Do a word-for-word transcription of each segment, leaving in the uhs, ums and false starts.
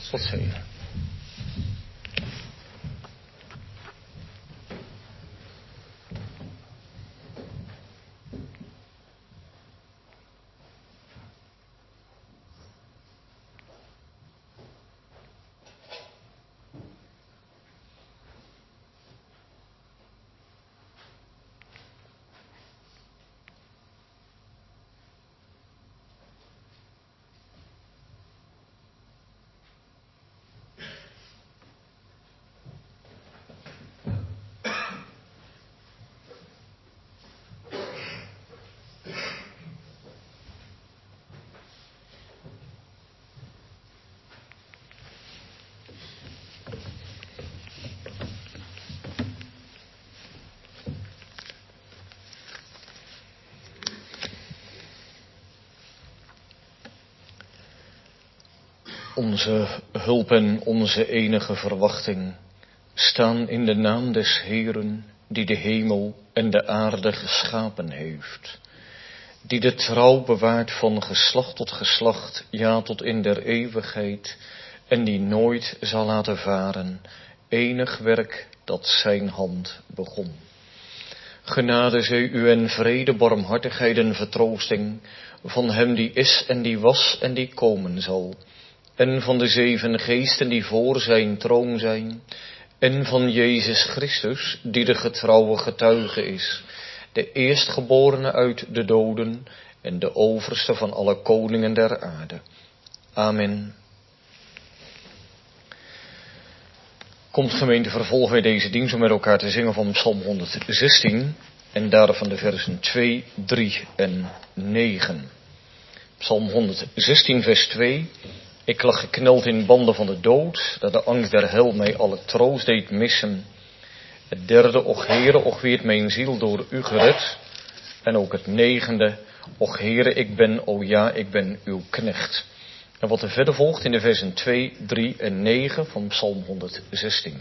Tot zegen. Onze hulp en onze enige verwachting staan in de naam des Heeren, die de hemel en de aarde geschapen heeft, die de trouw bewaart van geslacht tot geslacht, ja tot in der eeuwigheid, en die nooit zal laten varen enig werk dat zijn hand begon. Genade zij u en vrede, barmhartigheid en vertroosting van hem die is en die was en die komen zal, en van de zeven geesten die voor zijn troon zijn, en van Jezus Christus, die de getrouwe getuige is, de eerstgeborene uit de doden en de overste van alle koningen der aarde. Amen. Komt gemeente, vervolgen wij deze dienst om met elkaar te zingen van Psalm honderdzestien en daarvan de versen twee, drie en negen. Psalm honderdzestien vers twee. Ik lag gekneld in banden van de dood, dat de angst der hel mij alle troost deed missen. Het derde, och Heere, och weert mijn ziel door u gered. En ook het negende, och Heere, ik ben, o ja, ik ben uw knecht. En wat er verder volgt in de versen twee, drie en negen van Psalm honderdzestien.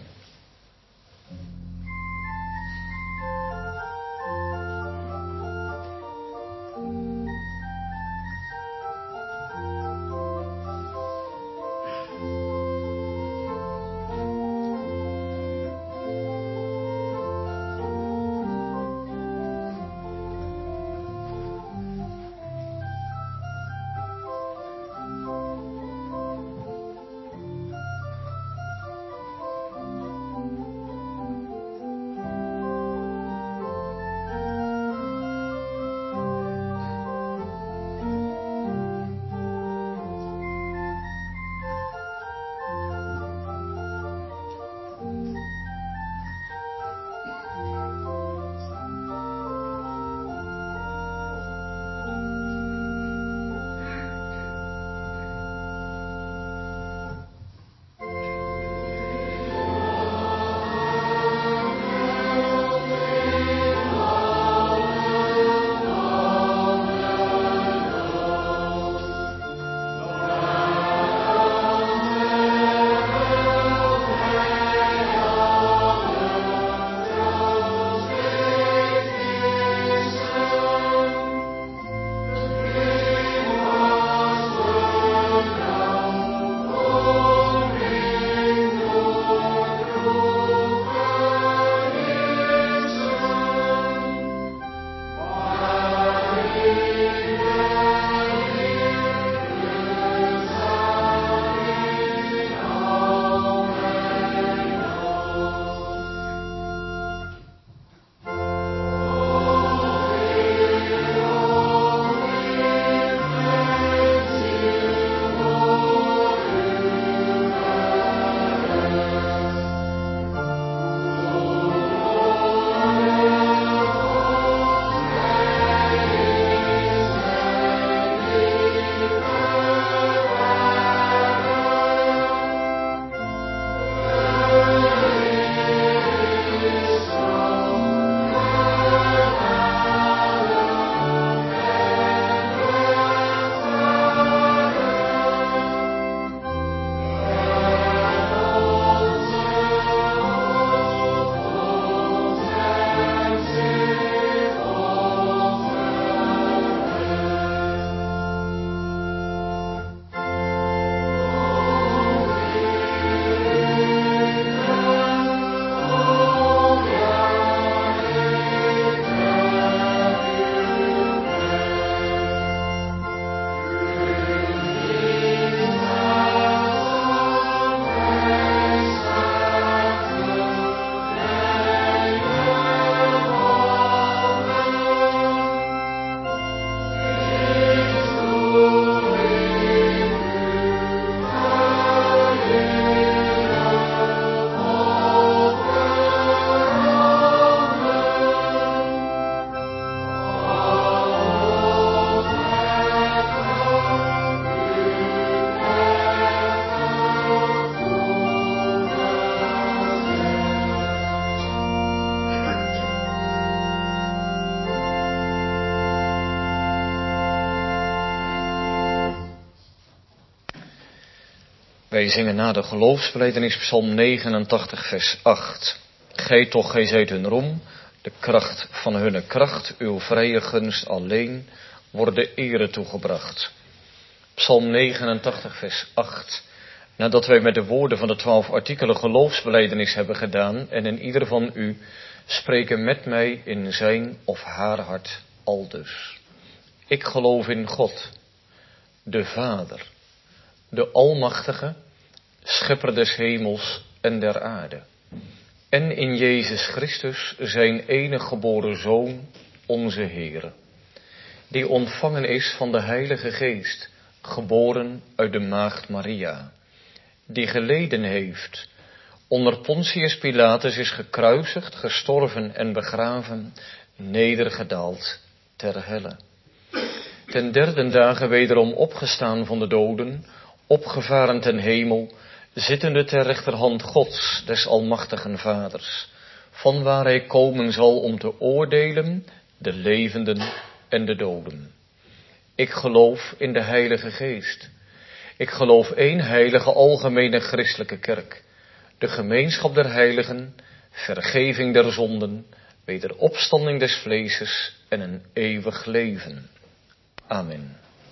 Wij zingen na de geloofsbelijdenis Psalm negenentachtig vers acht. Gij toch, gij zijt hun roem, de kracht van hunne kracht, uw vrije gunst alleen, wordt ere toegebracht. Psalm negenentachtig vers acht. Nadat wij met de woorden van de twaalf artikelen geloofsbelijdenis hebben gedaan en in ieder van u spreken met mij in zijn of haar hart aldus. Ik geloof in God, de Vader, de Almachtige, Schepper des hemels en der aarde. En in Jezus Christus, zijn enige geboren Zoon, onze Heere, die ontvangen is van de Heilige Geest, geboren uit de maagd Maria, die geleden heeft, onder Pontius Pilatus is gekruisigd, gestorven en begraven, nedergedaald ter helle. Ten derde dagen wederom opgestaan van de doden, opgevaren ten hemel, zittende ter rechterhand Gods, des almachtigen Vaders, vanwaar hij komen zal om te oordelen de levenden en de doden. Ik geloof in de Heilige Geest. Ik geloof één heilige algemene christelijke kerk, de gemeenschap der heiligen, vergeving der zonden, wederopstanding des vleeses en een eeuwig leven. Amen.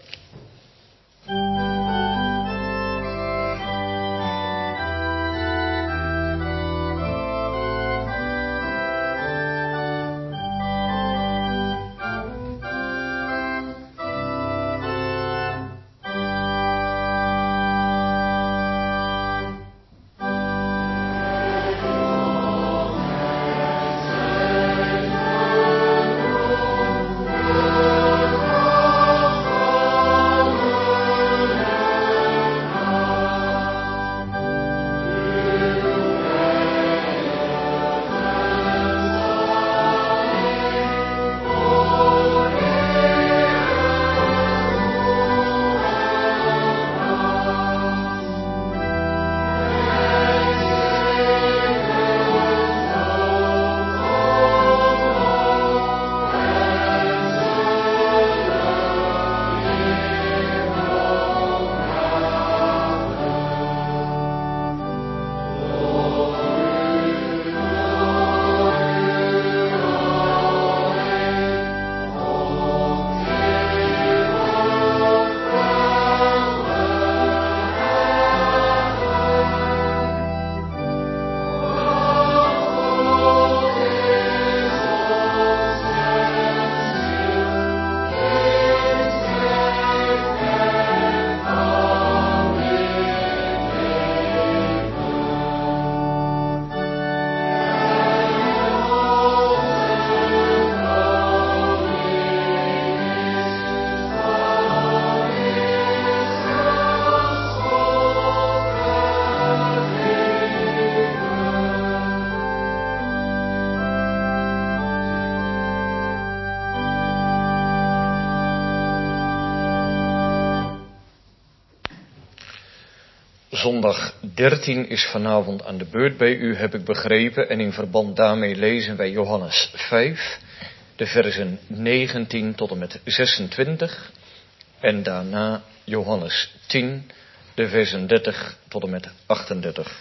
Zondag dertien is vanavond aan de beurt bij u, heb ik begrepen, en in verband daarmee lezen wij Johannes vijf, de versen negentien tot en met zesentwintig, en daarna Johannes tien, de versen dertig tot en met achtendertig.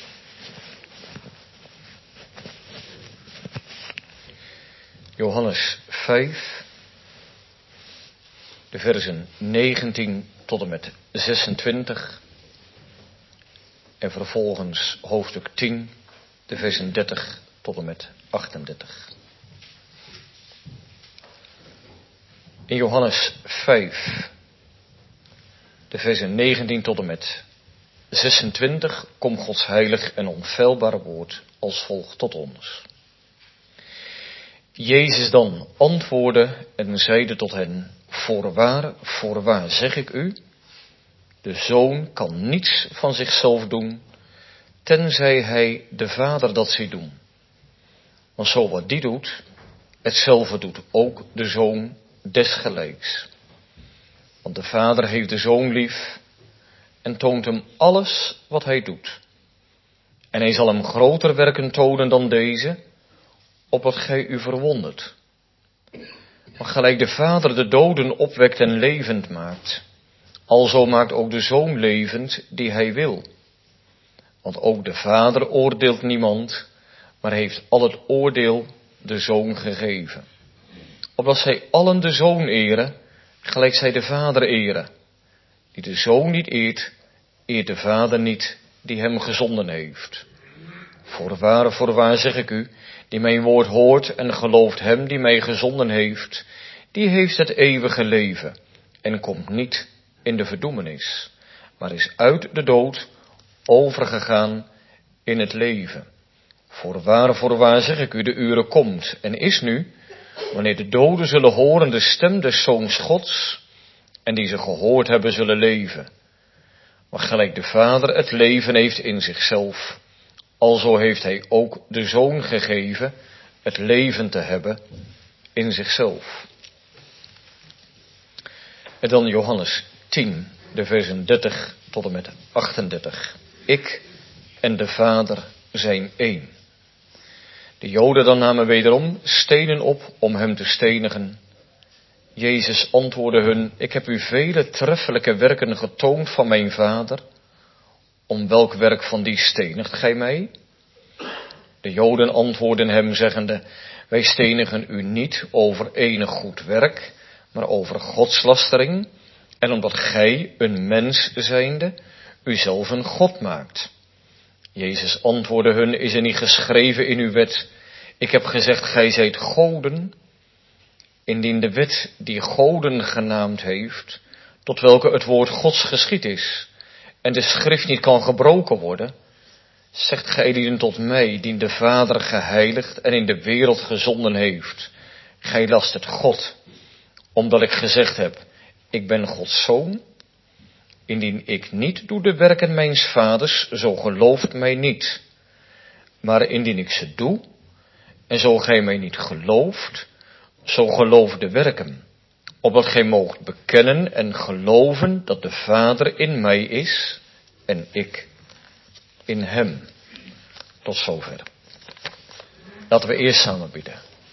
Johannes vijf, de versen negentien tot en met zesentwintig. En vervolgens hoofdstuk tien, de versen dertig tot en met achtendertig. In Johannes vijf, de versen negentien tot en met zesentwintig, komt Gods heilig en onfeilbare woord als volgt tot ons. Jezus dan antwoordde en zeide tot hen, voorwaar, voorwaar zeg ik u, de Zoon kan niets van zichzelf doen, tenzij hij de Vader dat ziet doen. Want zo wat die doet, hetzelfde doet ook de Zoon desgelijks. Want de Vader heeft de Zoon lief en toont hem alles wat hij doet. En hij zal hem groter werken tonen dan deze, opdat gij u verwondert. Maar gelijk de Vader de doden opwekt en levend maakt, alzo maakt ook de Zoon levend die hij wil. Want ook de Vader oordeelt niemand, maar heeft al het oordeel de Zoon gegeven. Opdat zij allen de Zoon eren, gelijk zij de Vader eren. Die de Zoon niet eert, eert de Vader niet die hem gezonden heeft. Voorwaar, voorwaar zeg ik u, die mijn woord hoort en gelooft hem die mij gezonden heeft, die heeft het eeuwige leven en komt niet in de verdoemenis, maar is uit de dood overgegaan in het leven. Voorwaar, voorwaar zeg ik u, de uren komt en is nu, wanneer de doden zullen horen de stem des Zoons Gods, en die ze gehoord hebben zullen leven. Maar gelijk de Vader het leven heeft in zichzelf, alzo heeft hij ook de Zoon gegeven het leven te hebben in zichzelf. En dan Johannes tien, de versen dertig tot en met achtendertig. Ik en de Vader zijn één. De Joden dan namen wederom stenen op om hem te stenigen. Jezus antwoordde hun, ik heb u vele treffelijke werken getoond van mijn Vader. Om welk werk van die stenigt gij mij? De Joden antwoordden hem zeggende, wij stenigen u niet over enig goed werk, maar over godslastering, en omdat gij, een mens zijnde, uzelf een God maakt. Jezus antwoordde hun, is er niet geschreven in uw wet, ik heb gezegd, gij zijt goden? Indien de wet die goden genaamd heeft, tot welke het woord Gods geschied is, en de schrift niet kan gebroken worden, zegt gij lieden tot mij, die de Vader geheiligd en in de wereld gezonden heeft. Gij last het God, omdat ik gezegd heb, ik ben Gods zoon. Indien ik niet doe de werken mijns vaders, zo gelooft mij niet. Maar indien ik ze doe, en zo gij mij niet gelooft, zo geloof de werken, opdat gij moogt bekennen en geloven dat de Vader in mij is en ik in hem. Tot zover. Laten we eerst samen bidden.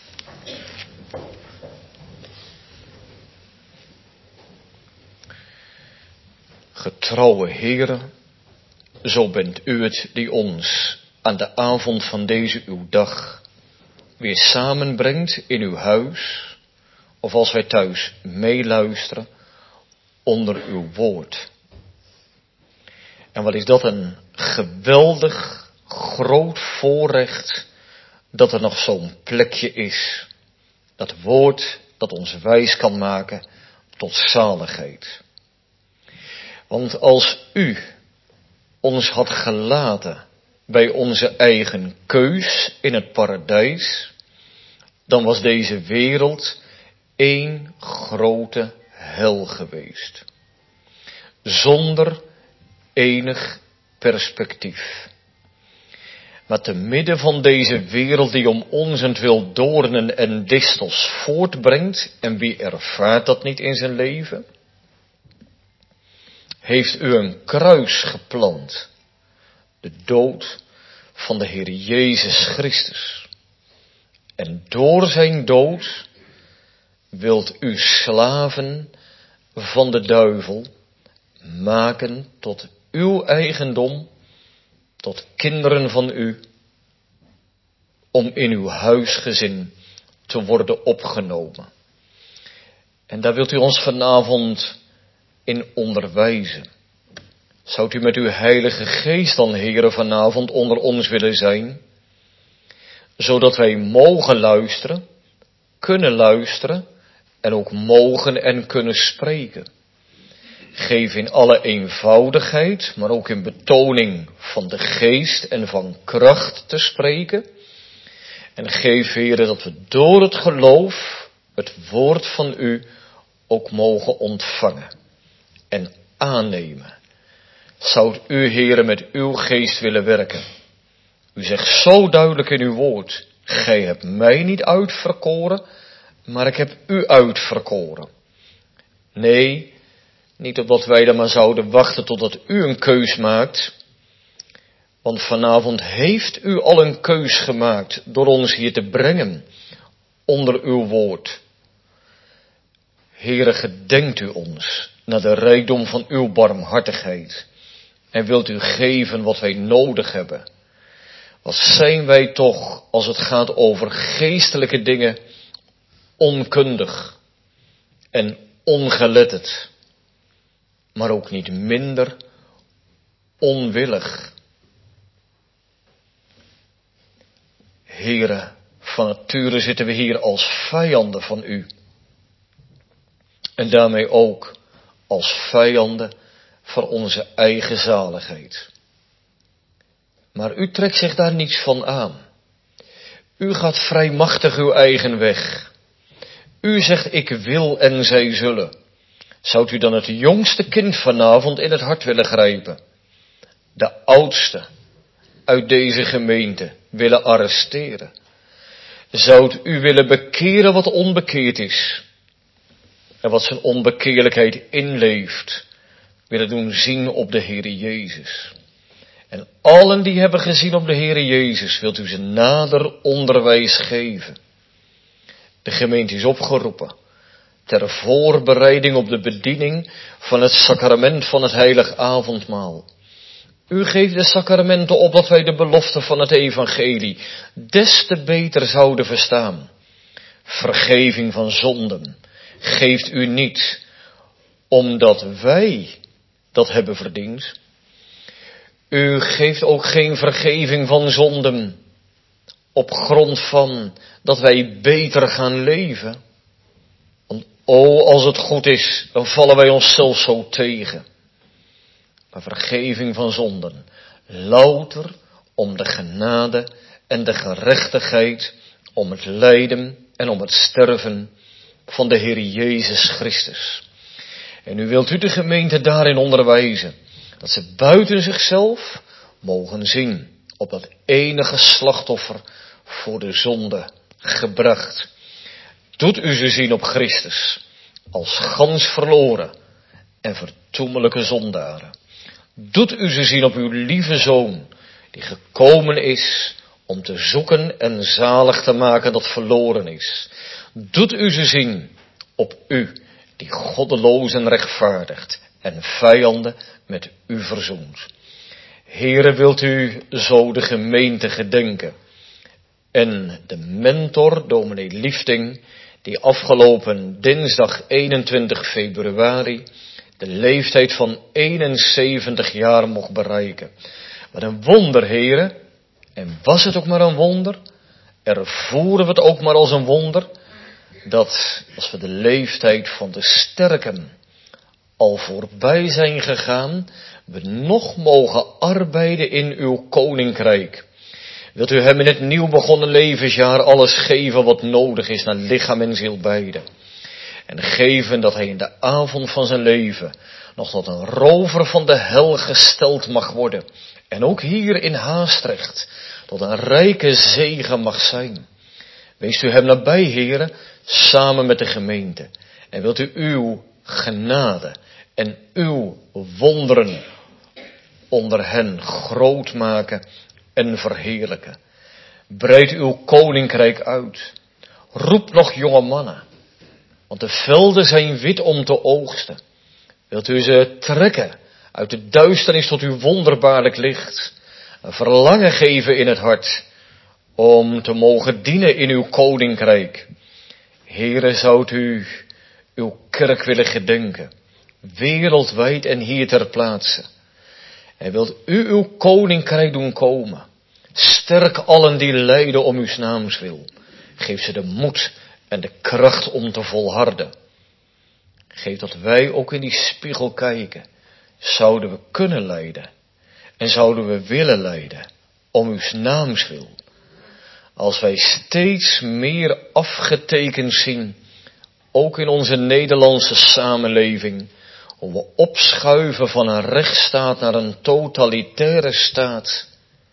Getrouwe Heere, zo bent u het die ons aan de avond van deze uw dag weer samenbrengt in uw huis, of als wij thuis meeluisteren onder uw woord. En wat is dat een geweldig groot voorrecht dat er nog zo'n plekje is. Dat woord dat ons wijs kan maken tot zaligheid. Want als u ons had gelaten bij onze eigen keus in het paradijs, dan was deze wereld één grote hel geweest. Zonder enig perspectief. Maar te midden van deze wereld die om onzentwil doornen en distels voortbrengt, en wie ervaart dat niet in zijn leven, heeft u een kruis geplant. De dood van de Heer Jezus Christus. En door zijn dood wilt u slaven van de duivel maken tot uw eigendom, tot kinderen van u, om in uw huisgezin te worden opgenomen. En daar wilt u ons vanavond in onderwijzen. Zou u met uw Heilige Geest dan, Heere, vanavond onder ons willen zijn, zodat wij mogen luisteren, kunnen luisteren en ook mogen en kunnen spreken. Geef in alle eenvoudigheid, maar ook in betoning van de geest en van kracht te spreken. En geef, Heere, dat we door het geloof het woord van u ook mogen ontvangen en aannemen. Zou u, Heere, met uw geest willen werken? U zegt zo duidelijk in uw woord, gij hebt mij niet uitverkoren, maar ik heb u uitverkoren. Nee, niet opdat wij dan maar zouden wachten totdat u een keus maakt. Want vanavond heeft u al een keus gemaakt door ons hier te brengen onder uw woord. Heere, gedenkt u ons naar de rijkdom van uw barmhartigheid en wilt u geven wat wij nodig hebben. Wat zijn wij toch, als het gaat over geestelijke dingen, onkundig en ongeletterd, maar ook niet minder onwillig. Heere, van nature zitten we hier als vijanden van u. En daarmee ook als vijanden van onze eigen zaligheid. Maar u trekt zich daar niets van aan. U gaat vrijmachtig uw eigen weg. U zegt, ik wil en zij zullen. Zou u dan het jongste kind vanavond in het hart willen grijpen? De oudste uit deze gemeente willen arresteren? Zou u willen bekeren wat onbekeerd is? En wat zijn onbekeerlijkheid inleeft, willen doen zien op de Heere Jezus. En allen die hebben gezien op de Heere Jezus, wilt u ze nader onderwijs geven. De gemeente is opgeroepen ter voorbereiding op de bediening van het sacrament van het heilig avondmaal. U geeft de sacramenten op dat wij de belofte van het evangelie des te beter zouden verstaan. Vergeving van zonden geeft u niet omdat wij dat hebben verdiend. U geeft ook geen vergeving van zonden op grond van dat wij beter gaan leven. Want o, als het goed is, dan vallen wij onszelf zo tegen. Maar vergeving van zonden, louter om de genade en de gerechtigheid, om het lijden en om het sterven van de Heer Jezus Christus. En nu wilt u de gemeente daarin onderwijzen, dat ze buiten zichzelf mogen zien op dat enige slachtoffer voor de zonde gebracht. Doet u ze zien op Christus als gans verloren en vertoemelijke zondaren. Doet u ze zien op uw lieve Zoon, die gekomen is om te zoeken en zalig te maken dat verloren is. Doet u ze zien op u, die goddelozen rechtvaardigt en vijanden met u verzoent. Heere, wilt u zo de gemeente gedenken en de mentor, dominee Liefding, die afgelopen dinsdag eenentwintig februari de leeftijd van eenenzeventig jaar mocht bereiken. Wat een wonder, Heere. En was het ook maar een wonder? Ervoeren we het ook maar als een wonder? Dat als we de leeftijd van de sterken al voorbij zijn gegaan, we nog mogen arbeiden in uw koninkrijk. Wilt u hem in het nieuw begonnen levensjaar alles geven wat nodig is naar lichaam en ziel beide? En geven dat hij in de avond van zijn leven nog tot een rover van de hel gesteld mag worden. En ook hier in Haastrecht tot een rijke zegen mag zijn. Wees u hem nabij, Heere, samen met de gemeente. En wilt u uw genade en uw wonderen onder hen groot maken en verheerlijken. Breid uw koninkrijk uit. Roep nog jonge mannen. Want de velden zijn wit om te oogsten. Wilt u ze trekken uit de duisternis tot uw wonderbaarlijk licht. Een verlangen geven in het hart om te mogen dienen in uw koninkrijk. Heere, zoudt u uw kerk willen gedenken, wereldwijd en hier ter plaatse. En wilt u uw koninkrijk doen komen. Sterk allen die lijden om uw naams wil. Geef ze de moed en de kracht om te volharden. Geef dat wij ook in die spiegel kijken. Zouden we kunnen lijden. En zouden we willen lijden. Om uw naams wil. Als wij steeds meer afgetekend zien. Ook in onze Nederlandse samenleving. Hoe we opschuiven van een rechtsstaat naar een totalitaire staat.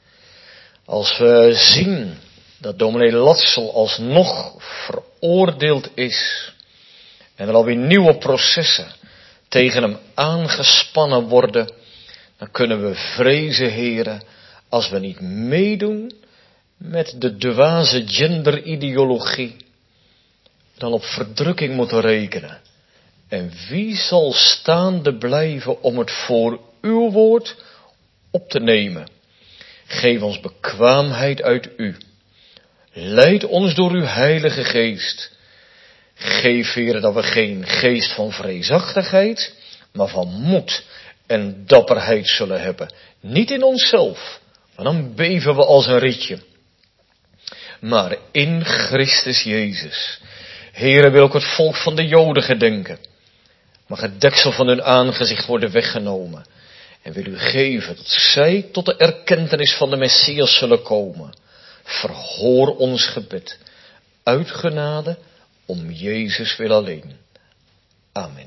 Als we zien dat dominee Latsel alsnog veroordeeld is. En er alweer nieuwe processen tegen hem aangespannen worden. Dan kunnen we vrezen, heren, als we niet meedoen met de dwaze genderideologie. Dan op verdrukking moeten rekenen. En wie zal staande blijven om het voor uw woord op te nemen? Geef ons bekwaamheid uit u. Leid ons door uw heilige geest. Geef, Heere, dat we geen geest van vreesachtigheid, maar van moed en dapperheid zullen hebben. Niet in onszelf, want dan beven we als een rietje. Maar in Christus Jezus. Heere, wil ook het volk van de Joden gedenken. Mag het deksel van hun aangezicht worden weggenomen. En wil u geven dat zij tot de erkentenis van de Messias zullen komen. Verhoor ons gebed. Uit genade om Jezus wil alleen. Amen.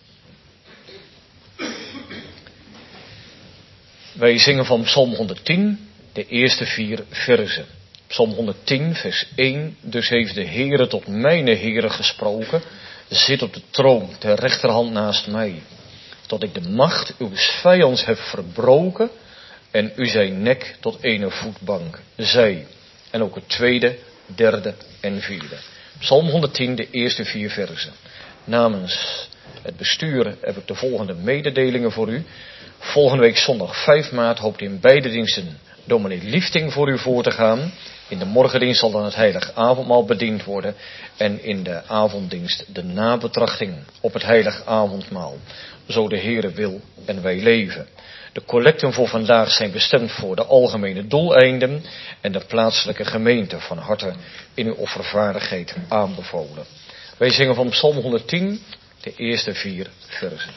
Wij zingen van Psalm honderdtien, de eerste vier verzen. Psalm honderdtien, vers één. Dus heeft de Heere tot mijne Heere gesproken. Zit op de troon ter rechterhand naast mij. Tot ik de macht uw vijands heb verbroken. En u zijn nek tot ene voetbank zij. En ook het tweede, derde en vierde. Psalm honderdtien, de eerste vier verzen. Namens het bestuur heb ik de volgende mededelingen voor u. Volgende week zondag vijf maart hoopt in beide diensten dominee Liefting voor u voor te gaan. In de morgendienst zal dan het heilig avondmaal bediend worden. En in de avonddienst de nabetrachting op het heilig avondmaal. Zo de Heere wil en wij leven. De collecten voor vandaag zijn bestemd voor de algemene doeleinden. En de plaatselijke gemeente van harte in uw offervaardigheid aanbevolen. Wij zingen van Psalm honderdtien, de eerste vier verzen.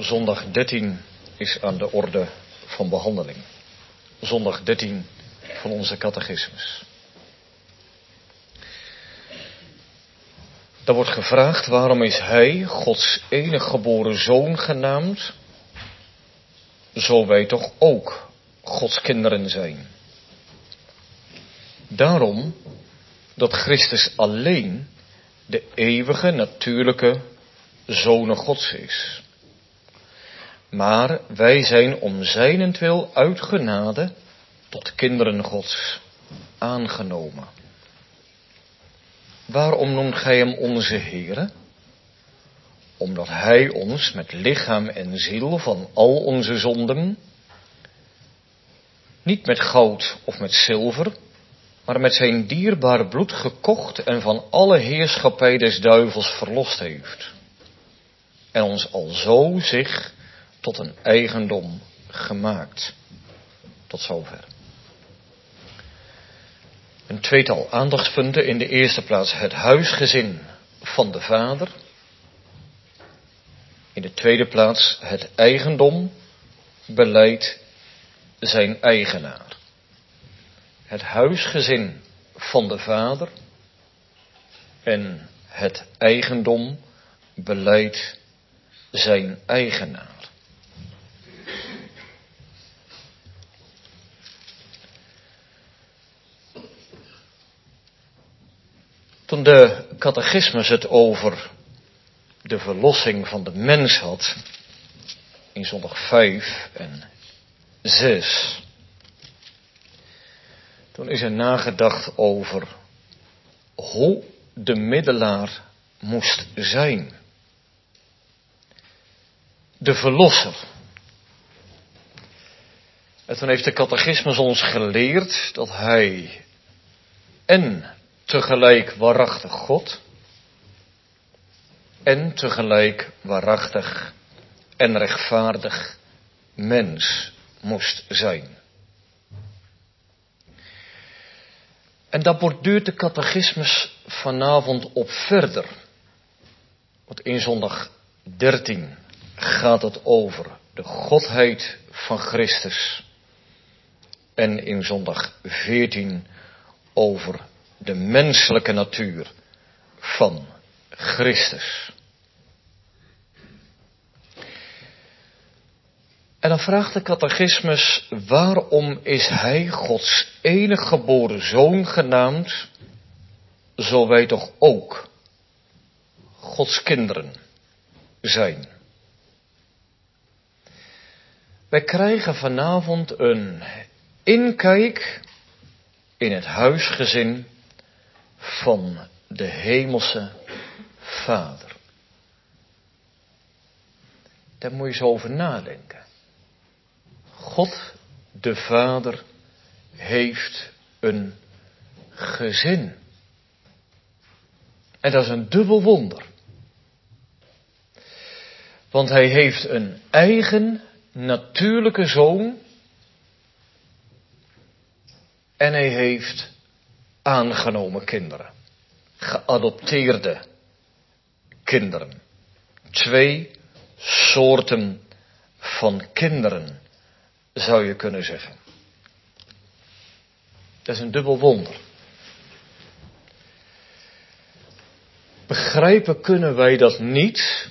Zondag dertien is aan de orde van behandeling. Zondag dertien van onze catechismus. Daar wordt gevraagd, waarom is hij, Gods enige geboren zoon, genaamd, zo wij toch ook Gods kinderen zijn. Daarom dat Christus alleen de eeuwige, natuurlijke Zoon Gods is. Maar wij zijn om zijnentwil uit genade tot kinderen Gods aangenomen. Waarom noemt gij hem onze Heere? Omdat hij ons met lichaam en ziel van al onze zonden, niet met goud of met zilver, maar met zijn dierbaar bloed gekocht en van alle heerschappij des duivels verlost heeft. En ons alzo zich tot een eigendom gemaakt. Tot zover. Een tweetal aandachtspunten. In de eerste plaats het huisgezin van de Vader. In de tweede plaats het eigendom beleidt zijn eigenaar. Het huisgezin van de Vader en het eigendom beleidt zijn eigenaar. Toen de catechismus het over de verlossing van de mens had, in zondag vijf en zes, toen is er nagedacht over hoe de middelaar moest zijn. De verlosser. En toen heeft de catechismus ons geleerd dat hij en tegelijk waarachtig God en tegelijk waarachtig en rechtvaardig mens moest zijn. En daar borduurt de catechismus vanavond op verder. Want in zondag dertien gaat het over de godheid van Christus. En in zondag veertien over de menselijke natuur van Christus. En dan vraagt de catechismus, waarom is hij Gods enige geboren zoon genaamd, zo wij toch ook Gods kinderen zijn? Wij krijgen vanavond een inkijk in het huisgezin van de hemelse Vader. Daar moet je eens over nadenken. God de Vader heeft een gezin. En dat is een dubbel wonder. Want hij heeft een eigen natuurlijke zoon. En hij heeft aangenomen kinderen. Geadopteerde kinderen. Twee soorten van kinderen, zou je kunnen zeggen. Dat is een dubbel wonder. Begrijpen kunnen wij dat niet,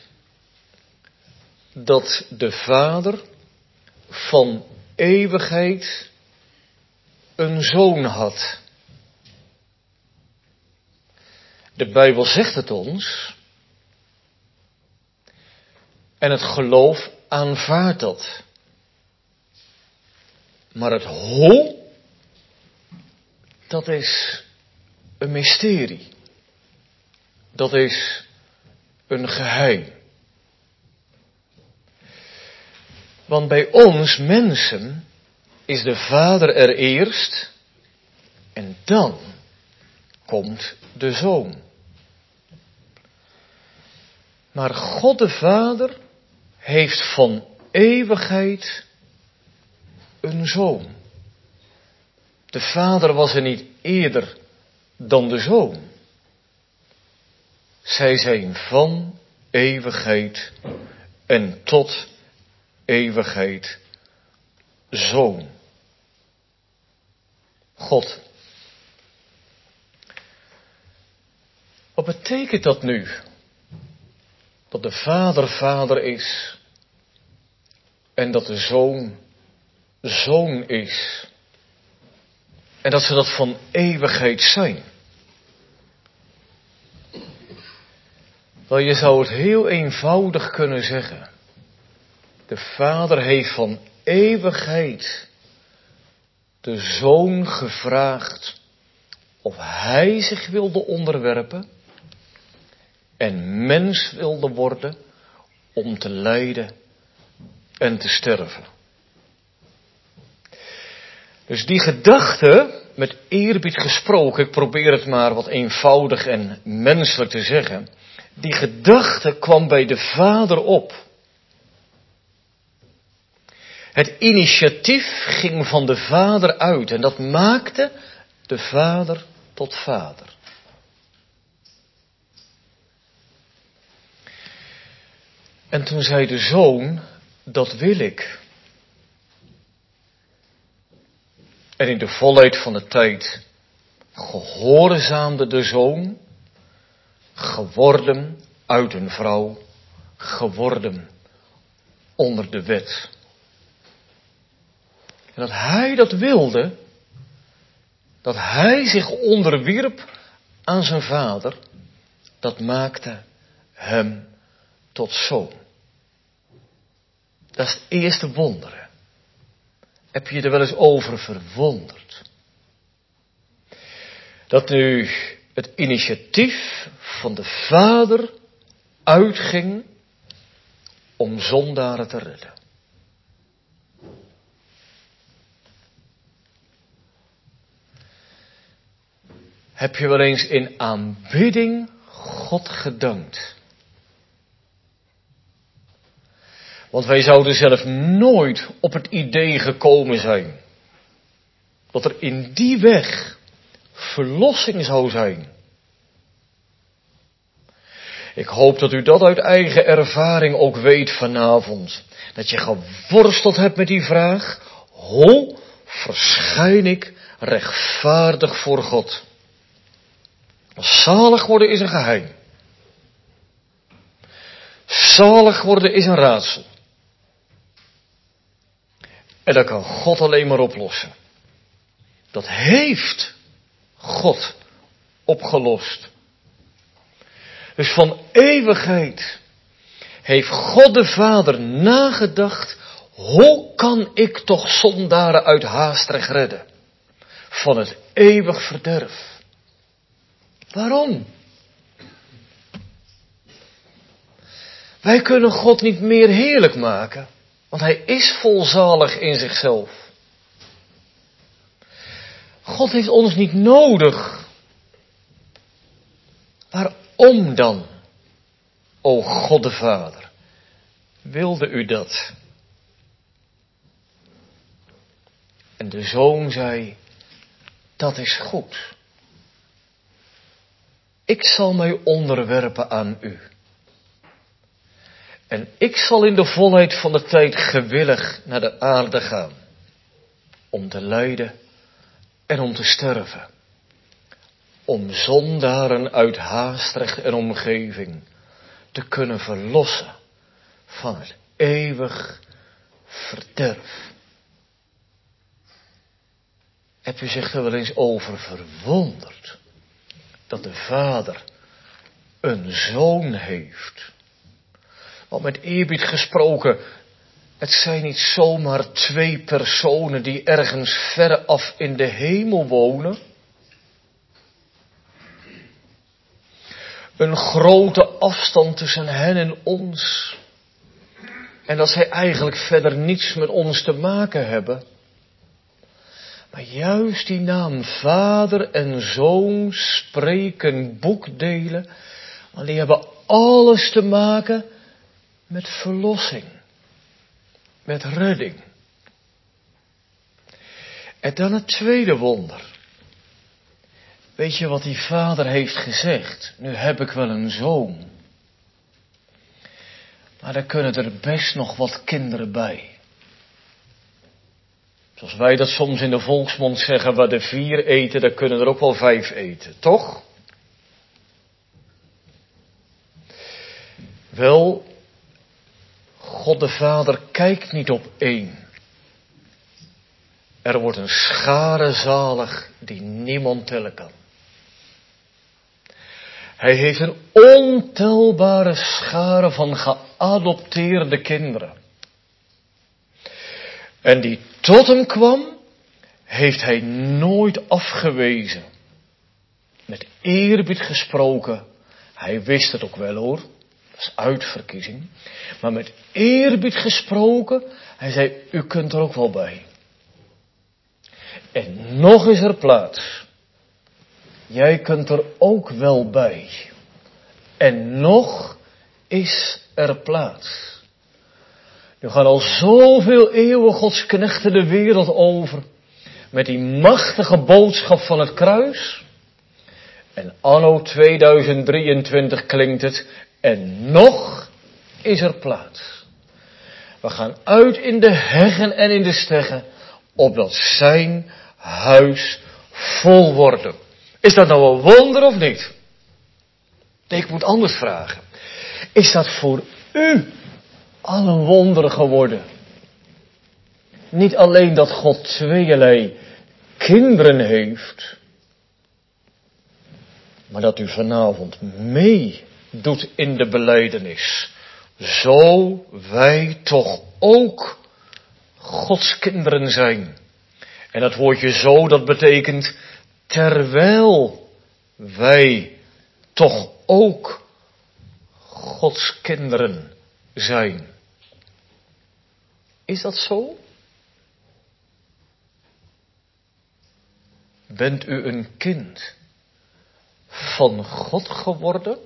dat de Vader van eeuwigheid een zoon had. De Bijbel zegt het ons. En het geloof aanvaardt dat. Maar het hoe, dat is een mysterie. Dat is een geheim. Want bij ons mensen is de Vader er eerst en dan komt de Zoon. Maar God de Vader heeft van eeuwigheid een Zoon. De Vader was er niet eerder dan de Zoon. Zij zijn van eeuwigheid en tot eeuwigheid Zoon. God. Wat betekent dat nu? Dat de Vader Vader is en dat de Zoon Zoon is. En dat ze dat van eeuwigheid zijn. Wel, je zou het heel eenvoudig kunnen zeggen. De Vader heeft van eeuwigheid de Zoon gevraagd of hij zich wilde onderwerpen en mens wilde worden om te lijden en te sterven. Dus die gedachte, met eerbied gesproken, ik probeer het maar wat eenvoudig en menselijk te zeggen, die gedachte kwam bij de Vader op. Het initiatief ging van de Vader uit en dat maakte de Vader tot Vader. En toen zei de Zoon, dat wil ik. En in de volheid van de tijd gehoorzaamde de Zoon, geworden uit een vrouw, geworden onder de wet. En dat hij dat wilde, dat hij zich onderwierp aan zijn Vader, dat maakte hem tot zoon. Dat is het eerste wonderen. Heb je je er wel eens over verwonderd? Dat nu het initiatief van de Vader uitging om zondaren te redden. Heb je wel eens in aanbidding God gedankt? Want wij zouden zelf nooit op het idee gekomen zijn dat er in die weg verlossing zou zijn. Ik hoop dat u dat uit eigen ervaring ook weet vanavond. Dat je geworsteld hebt met die vraag: hoe verschijn ik rechtvaardig voor God? Zalig worden is een geheim. Zalig worden is een raadsel. En dat kan God alleen maar oplossen. Dat heeft God opgelost. Dus van eeuwigheid heeft God de Vader nagedacht: hoe kan ik toch zondaren uit Haastrecht redden? Van het eeuwig verderf. Waarom? Wij kunnen God niet meer heerlijk maken, want hij is volzalig in zichzelf. God heeft ons niet nodig. Waarom dan, o God de Vader, wilde u dat? En de Zoon zei: dat is goed. Ik zal mij onderwerpen aan u. En ik zal in de volheid van de tijd gewillig naar de aarde gaan. Om te lijden en om te sterven. Om zondaren uit Haastrecht en omgeving te kunnen verlossen van het eeuwig verderf. Heb u zich er wel eens over verwonderd? Dat de Vader een Zoon heeft. Want met eerbied gesproken, het zijn niet zomaar twee personen die ergens verre af in de hemel wonen. Een grote afstand tussen hen en ons. En dat zij eigenlijk verder niets met ons te maken hebben. Maar juist die naam Vader en Zoon spreken boekdelen. Want die hebben alles te maken met verlossing. Met redding. En dan het tweede wonder. Weet je wat die Vader heeft gezegd? Nu heb ik wel een zoon. Maar daar kunnen er best nog wat kinderen bij. Zoals wij dat soms in de volksmond zeggen, waar de vier eten, daar kunnen er ook wel vijf eten, toch? Wel, God de Vader kijkt niet op één. Er wordt een schare zalig die niemand tellen kan. Hij heeft een ontelbare schare van geadopteerde kinderen. En die tot hem kwam, heeft hij nooit afgewezen. Met eerbied gesproken, hij wist het ook wel hoor, dat is uitverkiezing. Maar met eerbied gesproken, hij zei, u kunt er ook wel bij. En nog is er plaats. Jij kunt er ook wel bij. En nog is er plaats. Nu gaan al zoveel eeuwen Gods knechten de wereld over. Met die machtige boodschap van het kruis. En anno tweeduizend drieëntwintig klinkt het. En nog is er plaats. We gaan uit in de heggen en in de steggen. Opdat zijn huis vol worden. Is dat nou een wonder of niet? Nee, ik moet anders vragen. Is dat voor u al een wonder geworden? Niet alleen dat God tweeërlei kinderen heeft, maar dat u vanavond mee doet in de belijdenis. Zo wij toch ook Gods kinderen zijn. En dat woordje zo, dat betekent terwijl wij toch ook Gods kinderen zijn. Is dat zo? Bent u een kind van God geworden?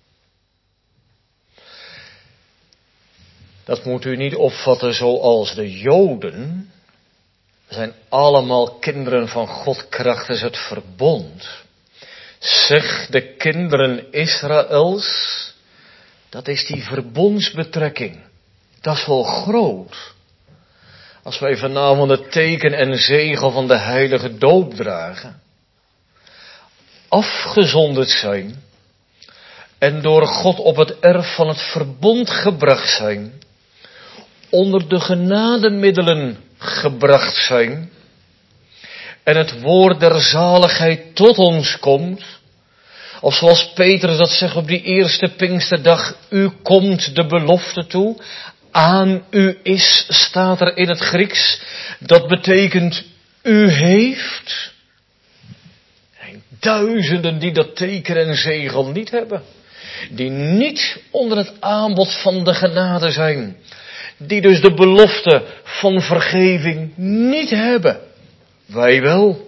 Dat moet u niet opvatten zoals de Joden. We zijn allemaal kinderen van God krachtens het verbond. Zeg de kinderen Israëls, dat is die verbondsbetrekking. Dat is wel groot. Als wij vanavond het teken en zegel van de heilige doop dragen, afgezonderd zijn en door God op het erf van het verbond gebracht zijn, onder de genademiddelen gebracht zijn en het woord der zaligheid tot ons komt, of zoals Petrus dat zegt op die eerste Pinksterdag, u komt de belofte toe, aan u is, staat er in het Grieks, dat betekent u heeft. Er zijn duizenden die dat teken en zegel niet hebben, die niet onder het aanbod van de genade zijn, die dus de belofte van vergeving niet hebben. Wij wel.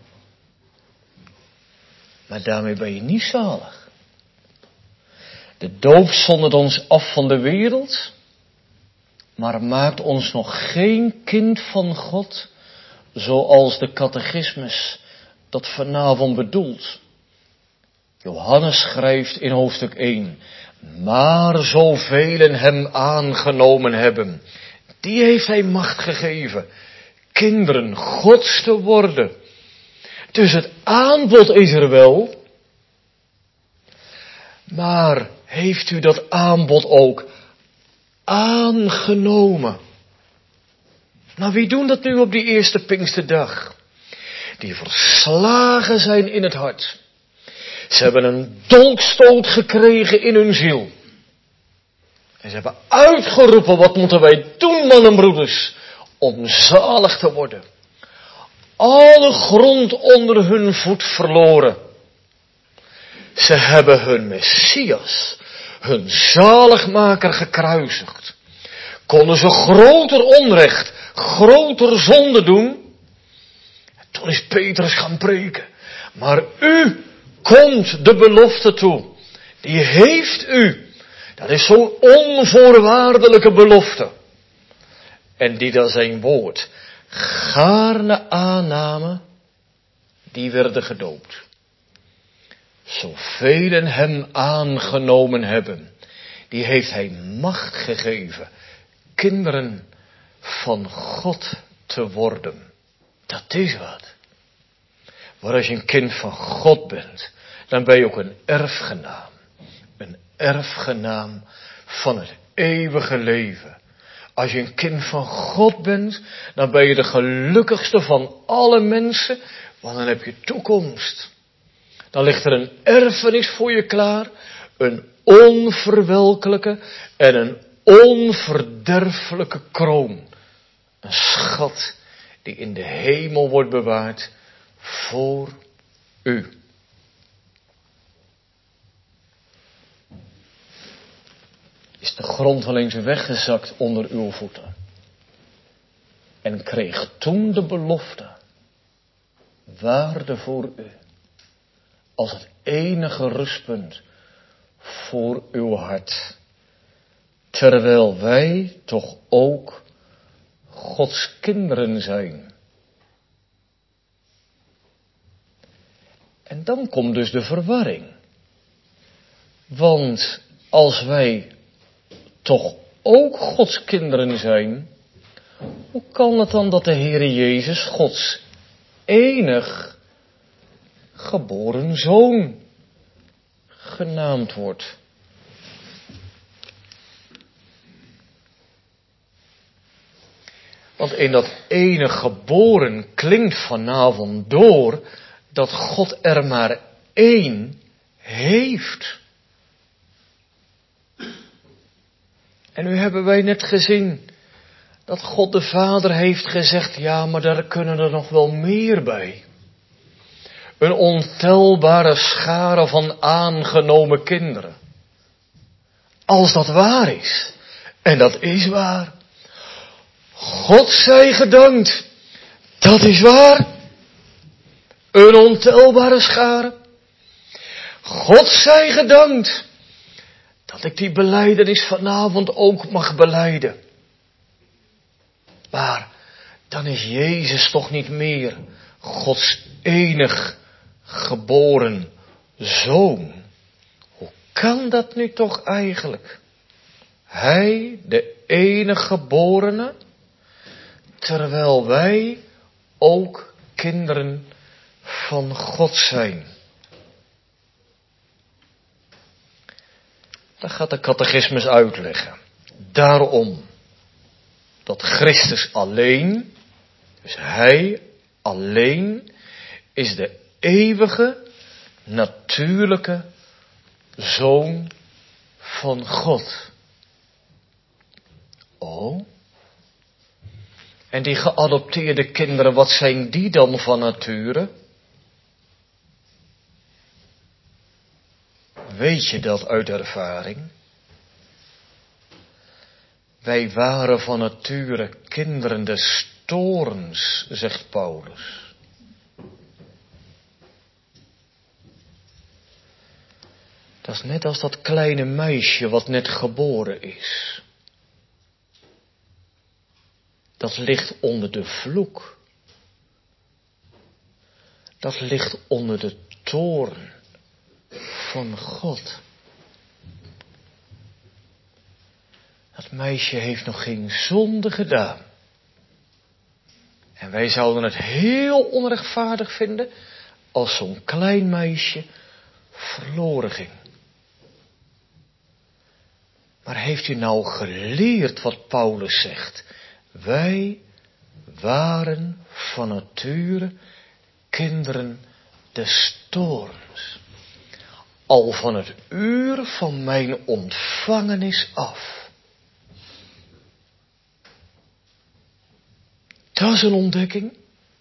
Maar daarmee ben je niet zalig. De doop zondert ons af van de wereld, maar maakt ons nog geen kind van God, zoals de catechismus dat vanavond bedoelt. Johannes schrijft in hoofdstuk één, maar zoveel hem aangenomen hebben, die heeft hij macht gegeven, kinderen Gods te worden. Dus het aanbod is er wel, maar heeft u dat aanbod ook aangenomen? Nou, wie doen dat nu op die eerste Pinksterdag? Die verslagen zijn in het hart. Ze hebben een dolkstoot gekregen in hun ziel. En ze hebben uitgeroepen, wat moeten wij doen, mannen en broeders, om zalig te worden. Alle grond onder hun voet verloren. Ze hebben hun Messias, hun zaligmaker gekruisigd. Konden ze groter onrecht, groter zonde doen? Toen is Petrus gaan preken. Maar u komt de belofte toe. Die heeft u. Dat is zo'n onvoorwaardelijke belofte. En die dan zijn woord gaarne aannamen, die werden gedoopt. Zoveel hem aangenomen hebben, die heeft hij macht gegeven kinderen van God te worden. Dat is wat. Maar als je een kind van God bent, dan ben je ook een erfgenaam. Een erfgenaam van het eeuwige leven. Als je een kind van God bent, dan ben je de gelukkigste van alle mensen, want dan heb je toekomst. Dan ligt er een erfenis voor je klaar, een onverwelkelijke en een onverderfelijke kroon. Een schat die in de hemel wordt bewaard voor u. Is de grond wel eens weggezakt onder uw voeten? En kreeg toen de belofte waarde voor u als het enige rustpunt voor uw hart. Terwijl wij toch ook Gods kinderen zijn. En dan komt dus de verwarring. Want als wij toch ook Gods kinderen zijn, hoe kan het dan dat de Heere Jezus Gods enig geboren zoon genaamd wordt? Want in dat ene geboren klinkt vanavond door dat God er maar één heeft. En nu hebben wij net gezien dat God de Vader heeft gezegd, ja, maar daar kunnen er nog wel meer bij. Een ontelbare schare van aangenomen kinderen. Als dat waar is, en dat is waar. God zij gedankt, dat is waar. Een ontelbare schare. God zij gedankt dat ik die belijdenis vanavond ook mag belijden. Maar dan is Jezus toch niet meer Gods enig geboren zoon. Hoe kan dat nu toch eigenlijk? Hij, de enige geborene, terwijl wij ook kinderen van God zijn. Dat gaat de catechismus uitleggen. Daarom dat Christus alleen, dus Hij alleen, is de eeuwige, natuurlijke Zoon van God. Oh. En die geadopteerde kinderen, wat zijn die dan van nature? Weet je dat uit ervaring? Wij waren van nature kinderen des toorns, zegt Paulus. Dat is net als dat kleine meisje wat net geboren is. Dat ligt onder de vloek. Dat ligt onder de toorn van God. Dat meisje heeft nog geen zonde gedaan. En wij zouden het heel onrechtvaardig vinden als zo'n klein meisje verloren ging. Maar heeft u nou geleerd wat Paulus zegt? Wij waren van nature kinderen des toorns. Al van het uur van mijn ontvangenis af. Dat is een ontdekking.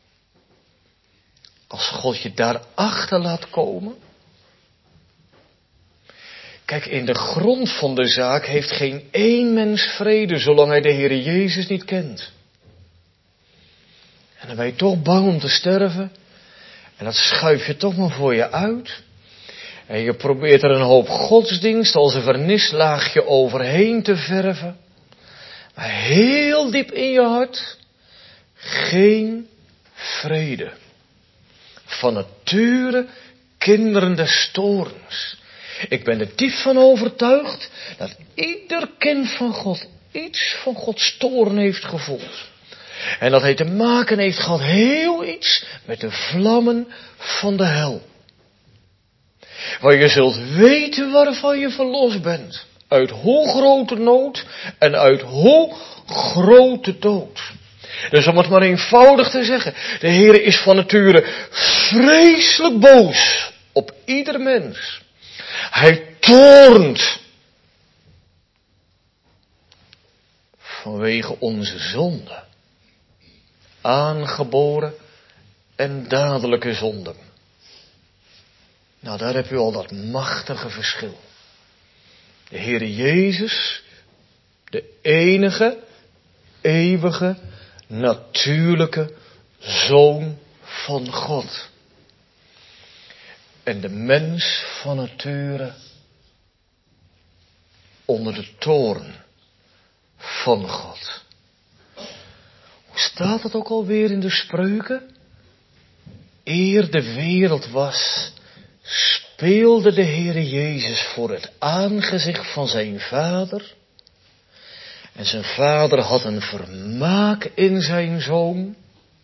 Als God je daarachter laat komen. Kijk, in de grond van de zaak heeft geen één mens vrede zolang hij de Heere Jezus niet kent. En dan ben je toch bang om te sterven. En dat schuif je toch maar voor je uit. En je probeert er een hoop godsdienst als een vernislaagje overheen te verven. Maar heel diep in je hart geen vrede. Van nature kinderen des toorns. Ik ben er diep van overtuigd dat ieder kind van God iets van Gods toorn heeft gevoeld. En dat hij te maken heeft gehad heel iets met de vlammen van de hel. Waar je zult weten waarvan je verlost bent. Uit hoe grote nood en uit hoe grote dood. Dus om het maar eenvoudig te zeggen. De Heer is van nature vreselijk boos op ieder mens. Hij toornt. Vanwege onze zonde. Aangeboren en dadelijke zonden. Nou, daar heb u al dat machtige verschil. De Heere Jezus, de enige, eeuwige, natuurlijke Zoon van God. En de mens van nature onder de toorn van God. Hoe staat het ook alweer in de Spreuken? Eer de wereld was, speelde de Heere Jezus voor het aangezicht van zijn Vader. En zijn Vader had een vermaak in zijn Zoon.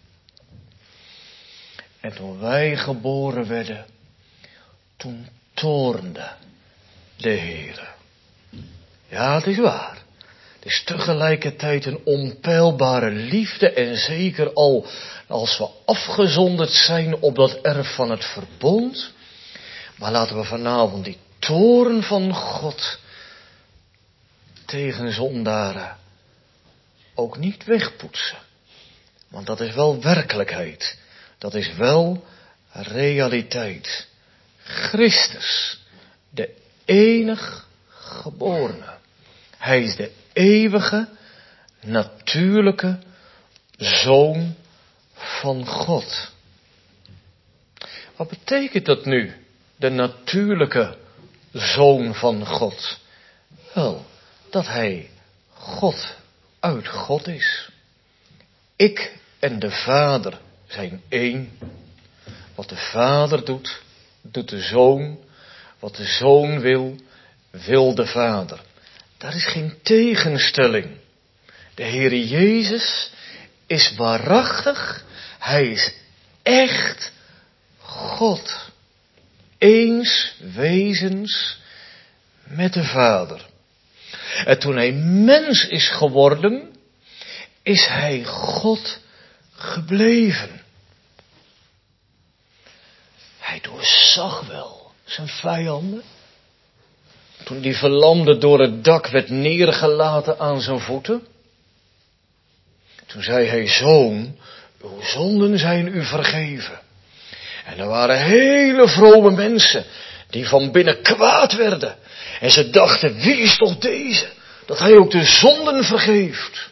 En toen wij geboren werden, toen toornde de Heere. Ja, het is waar. Het is tegelijkertijd een onpeilbare liefde en zeker al als we afgezonderd zijn op dat erf van het verbond. Maar laten we vanavond die toorn van God tegen zondaren ook niet wegpoetsen. Want dat is wel werkelijkheid. Dat is wel realiteit. Christus, de enig geborene. Hij is de eeuwige, natuurlijke Zoon van God. Wat betekent dat nu? De natuurlijke Zoon van God. Wel, dat hij God uit God is. Ik en de Vader zijn één. Wat de Vader doet, doet de Zoon. Wat de Zoon wil, wil de Vader. Daar is geen tegenstelling. De Heere Jezus is waarachtig. Hij is echt God. Eens wezens met de Vader. En toen hij mens is geworden, is hij God gebleven. Hij doorzag wel zijn vijanden. Toen die verlamde door het dak werd neergelaten aan zijn voeten. Toen zei hij, Zoon, uw zonden zijn u vergeven. En er waren hele vrome mensen die van binnen kwaad werden. En ze dachten, wie is toch deze? Dat hij ook de zonden vergeeft.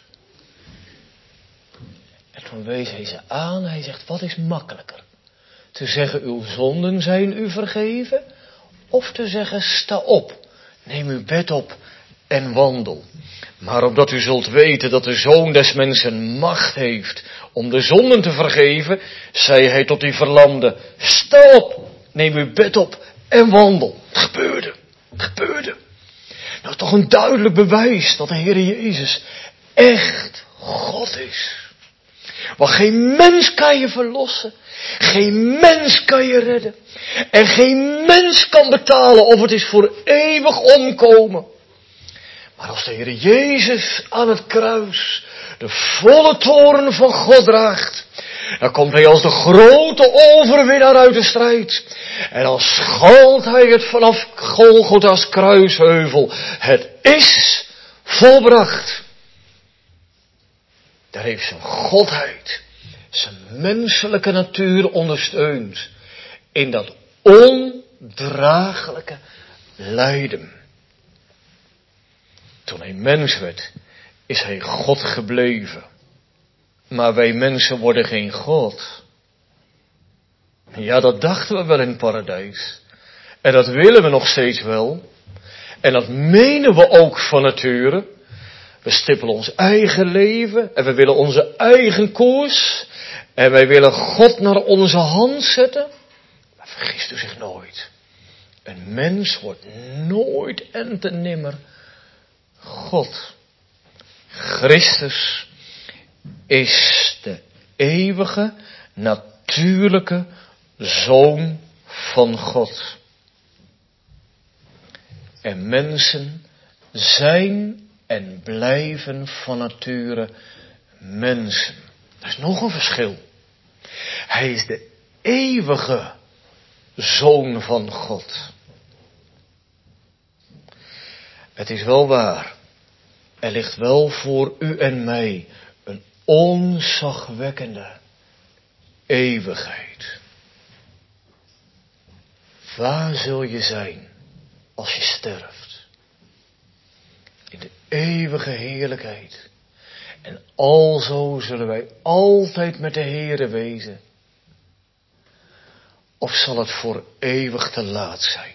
En toen wees hij ze aan, hij zegt, wat is makkelijker? Te zeggen, uw zonden zijn u vergeven? Of te zeggen, sta op, neem uw bed op en wandel. Maar opdat u zult weten dat de Zoon des Mensen macht heeft om de zonden te vergeven, zei hij tot die verlamde, sta op, neem uw bed op en wandel. Het gebeurde, het gebeurde. Nou, toch een duidelijk bewijs dat de Heere Jezus echt God is. Want geen mens kan je verlossen. Geen mens kan je redden. En geen mens kan betalen of het is voor eeuwig omkomen. Maar als de Heer Jezus aan het kruis de volle toorn van God draagt, dan komt hij als de grote overwinnaar uit de strijd. En dan schalt hij het vanaf Golgotha's kruisheuvel. Het is volbracht. Daar heeft zijn godheid, zijn menselijke natuur ondersteund in dat ondraaglijke lijden. Toen hij mens werd, is hij God gebleven. Maar wij mensen worden geen God. Ja, dat dachten we wel in het paradijs. En dat willen we nog steeds wel. En dat menen we ook van nature. We stippelen ons eigen leven en we willen onze eigen koers. En wij willen God naar onze hand zetten. Maar vergist u zich nooit. Een mens wordt nooit en te nimmer God. Christus is de eeuwige, natuurlijke Zoon van God. En mensen zijn en blijven van nature mensen. Dat is nog een verschil. Hij is de eeuwige Zoon van God. Het is wel waar. Er ligt wel voor u en mij een ontzagwekkende eeuwigheid. Waar zul je zijn als je sterft? In de eeuwige heerlijkheid. En alzo zullen wij altijd met de Heere wezen. Of zal het voor eeuwig te laat zijn?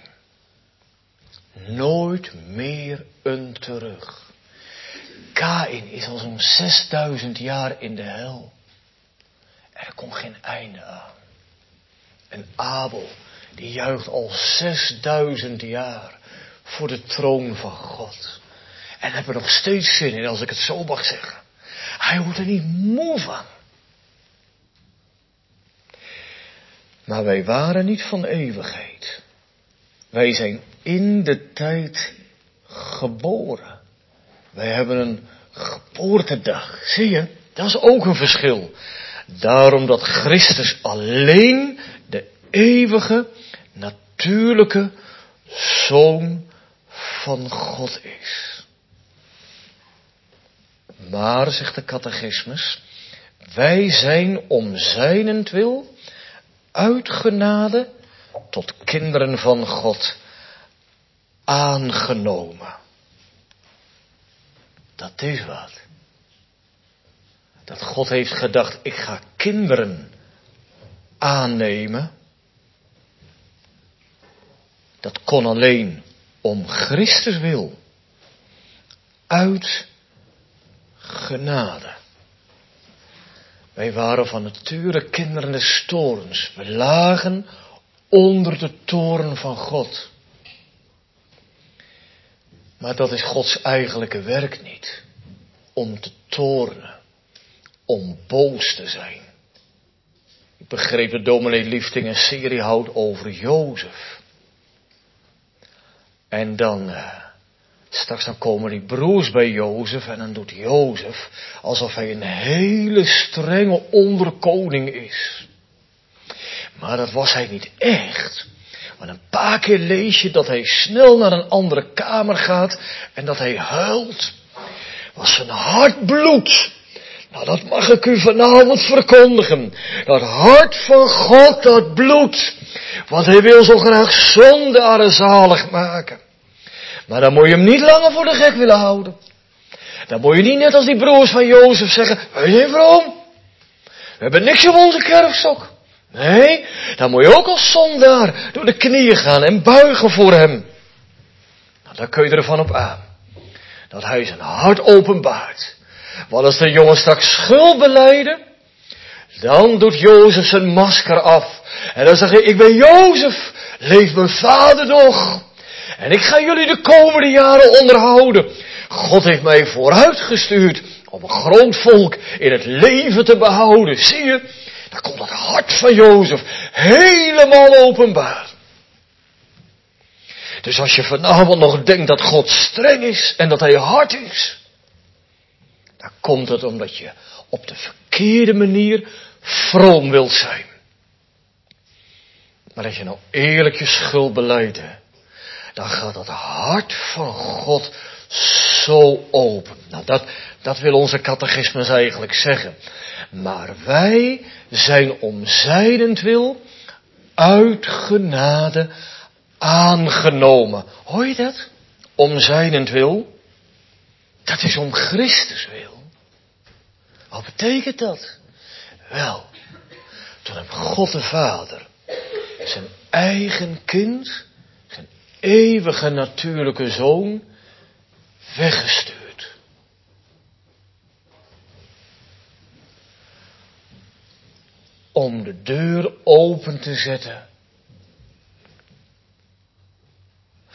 Nooit meer een terug. Kaïn is al zo'n zesduizend jaar in de hel. En er komt geen einde aan. En Abel, die juicht al zesduizend jaar voor de troon van God. En heeft er nog steeds zin in, als ik het zo mag zeggen. Hij wordt er niet moe van. Maar wij waren niet van eeuwigheid. Wij zijn in de tijd geboren. Wij hebben een geboortedag. Zie je, dat is ook een verschil. Daarom dat Christus alleen de eeuwige, natuurlijke Zoon van God is. Maar, zegt de catechismus, wij zijn om zijnentwil uit genade tot kinderen van God aangenomen. Dat is wat. Dat God heeft gedacht, ik ga kinderen aannemen. Dat kon alleen om Christus wil. Uit genade. Wij waren van nature kinderen des torens. We lagen onder de toorn van God. Maar dat is Gods eigenlijke werk niet. Om te toornen. Om boos te zijn. Ik begreep dat dominee Liefding een serie houdt over Jozef. En dan, uh, straks dan komen die broers bij Jozef en dan doet Jozef alsof hij een hele strenge onderkoning is. Maar dat was hij niet echt. Want een paar keer lees je dat hij snel naar een andere kamer gaat en dat hij huilt. Was zijn hart bloed. Nou, dat mag ik u vanavond verkondigen. Dat hart van God, dat bloed. Want hij wil zo graag zondaren zalig maken. Maar dan moet je hem niet langer voor de gek willen houden. Dan moet je niet net als die broers van Jozef zeggen, wij zijn vroom. We hebben niks op onze kerfstok. Nee, dan moet je ook als zondaar door de knieën gaan en buigen voor hem. Nou, daar kun je ervan op aan. Dat hij zijn hart openbaart. Want als de jongen straks schuld belijden, dan doet Jozef zijn masker af. En dan zegt hij, ik ben Jozef, leeft mijn vader nog. En ik ga jullie de komende jaren onderhouden. God heeft mij vooruitgestuurd om een groot volk in het leven te behouden. Zie je, daar komt het hart van Jozef helemaal openbaar. Dus als je vanavond nog denkt dat God streng is en dat hij hard is, dan komt het omdat je op de verkeerde manier vroom wilt zijn. Maar als je nou eerlijk je schuld belijdt, dan gaat het hart van God zo open. Nou, dat, dat wil onze catechismus eigenlijk zeggen. Maar wij zijn om zijnentwil uit genade aangenomen. Hoor je dat? Om zijnentwil. Dat is om Christus wil. Wat betekent dat? Wel, toen heeft God de Vader zijn eigen kind, zijn eeuwige natuurlijke Zoon, weggestuurd. Om de deur open te zetten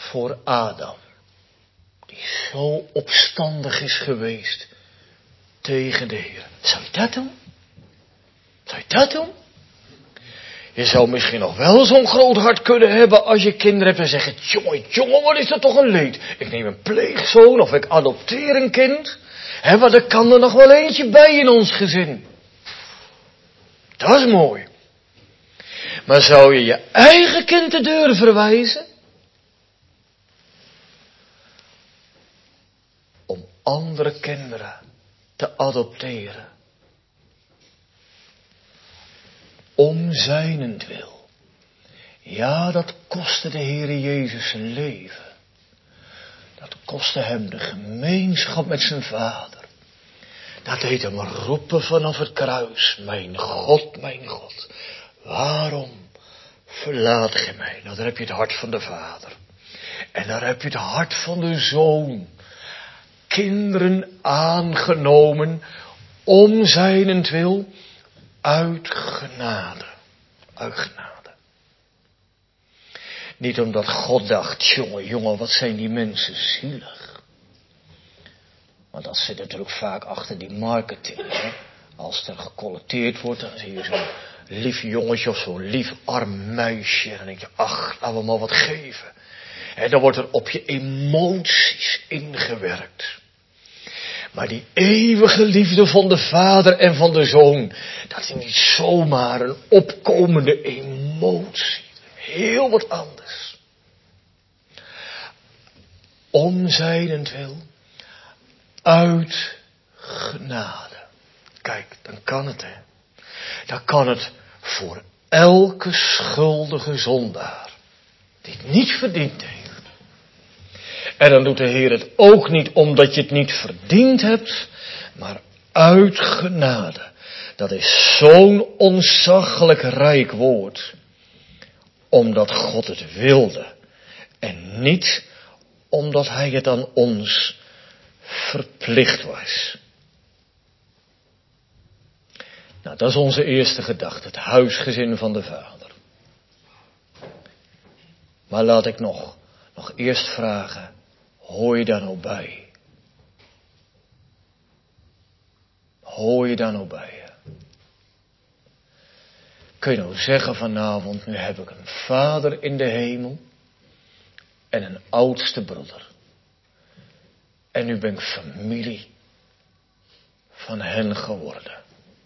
voor Adam, die zo opstandig is geweest tegen de Heer. Zou je dat doen? Zou je dat doen? Je zou misschien nog wel zo'n groot hart kunnen hebben als je kinderen hebt en zeggen, jongen, jongen, wat is dat toch een leed. Ik neem een pleegzoon of ik adopteer een kind. Hè, maar er kan er nog wel eentje bij in ons gezin. Dat is mooi. Maar zou je je eigen kind de deur verwijzen? Om andere kinderen te adopteren. Om zijnentwil. Ja, dat kostte de Heere Jezus zijn leven. Dat kostte hem de gemeenschap met zijn Vader. Dat deed hem roepen vanaf het kruis. Mijn God, mijn God. Waarom verlaat gij mij? Nou, daar heb je het hart van de Vader. En daar heb je het hart van de Zoon. Kinderen aangenomen om zijnentwil. Uit genade. Uit genade. Niet omdat God dacht, jongen, jongen, wat zijn die mensen zielig. Want dat zit natuurlijk vaak achter die marketing. Hè? Als er gecollecteerd wordt, dan zie je zo'n lief jongetje of zo'n lief arm muisje. En dan denk je, ach, laten we maar wat geven. En dan wordt er op je emoties ingewerkt. Maar die eeuwige liefde van de Vader en van de Zoon, dat is niet zomaar een opkomende emotie. Heel wat anders. Om zijnentwil, uit genade. Kijk, dan kan het, hè. Dan kan het voor elke schuldige zondaar, die het niet verdiend heeft. En dan doet de Heer het ook niet omdat je het niet verdiend hebt, maar uit genade. Dat is zo'n ontzaglijk rijk woord. Omdat God het wilde. En niet omdat Hij het aan ons verplicht was. Nou, dat is onze eerste gedachte. Het huisgezin van de Vader. Maar laat ik nog, nog eerst vragen. Hoor je daar nou bij? Hoor je daar nou bij? Kun je nou zeggen vanavond, nu heb ik een Vader in de hemel en een oudste broeder. En nu ben ik familie van hen geworden.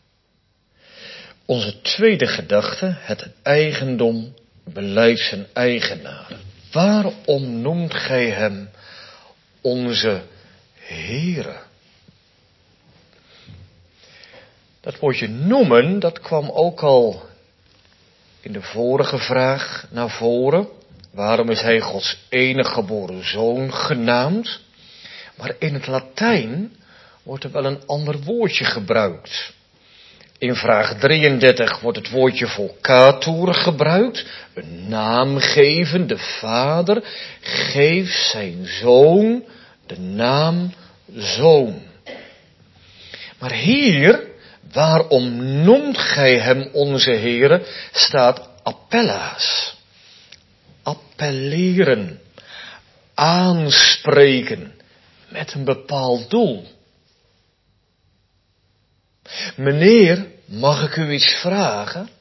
Onze tweede gedachte, het eigendom beleidt zijn eigenaar. Waarom noemt gij hem onze Heere? Dat woordje noemen, dat kwam ook al in de vorige vraag naar voren. Waarom is hij Gods enige geboren zoon genaamd? Maar in het Latijn wordt er wel een ander woordje gebruikt. In vraag drieëndertig wordt het woordje vocator gebruikt. Een naamgevende vader geeft zijn zoon de naam zoon. Maar hier, waarom noemt gij hem onze Heere, staat appellaas. Appelleren, aanspreken met een bepaald doel. Meneer, mag ik u iets vragen?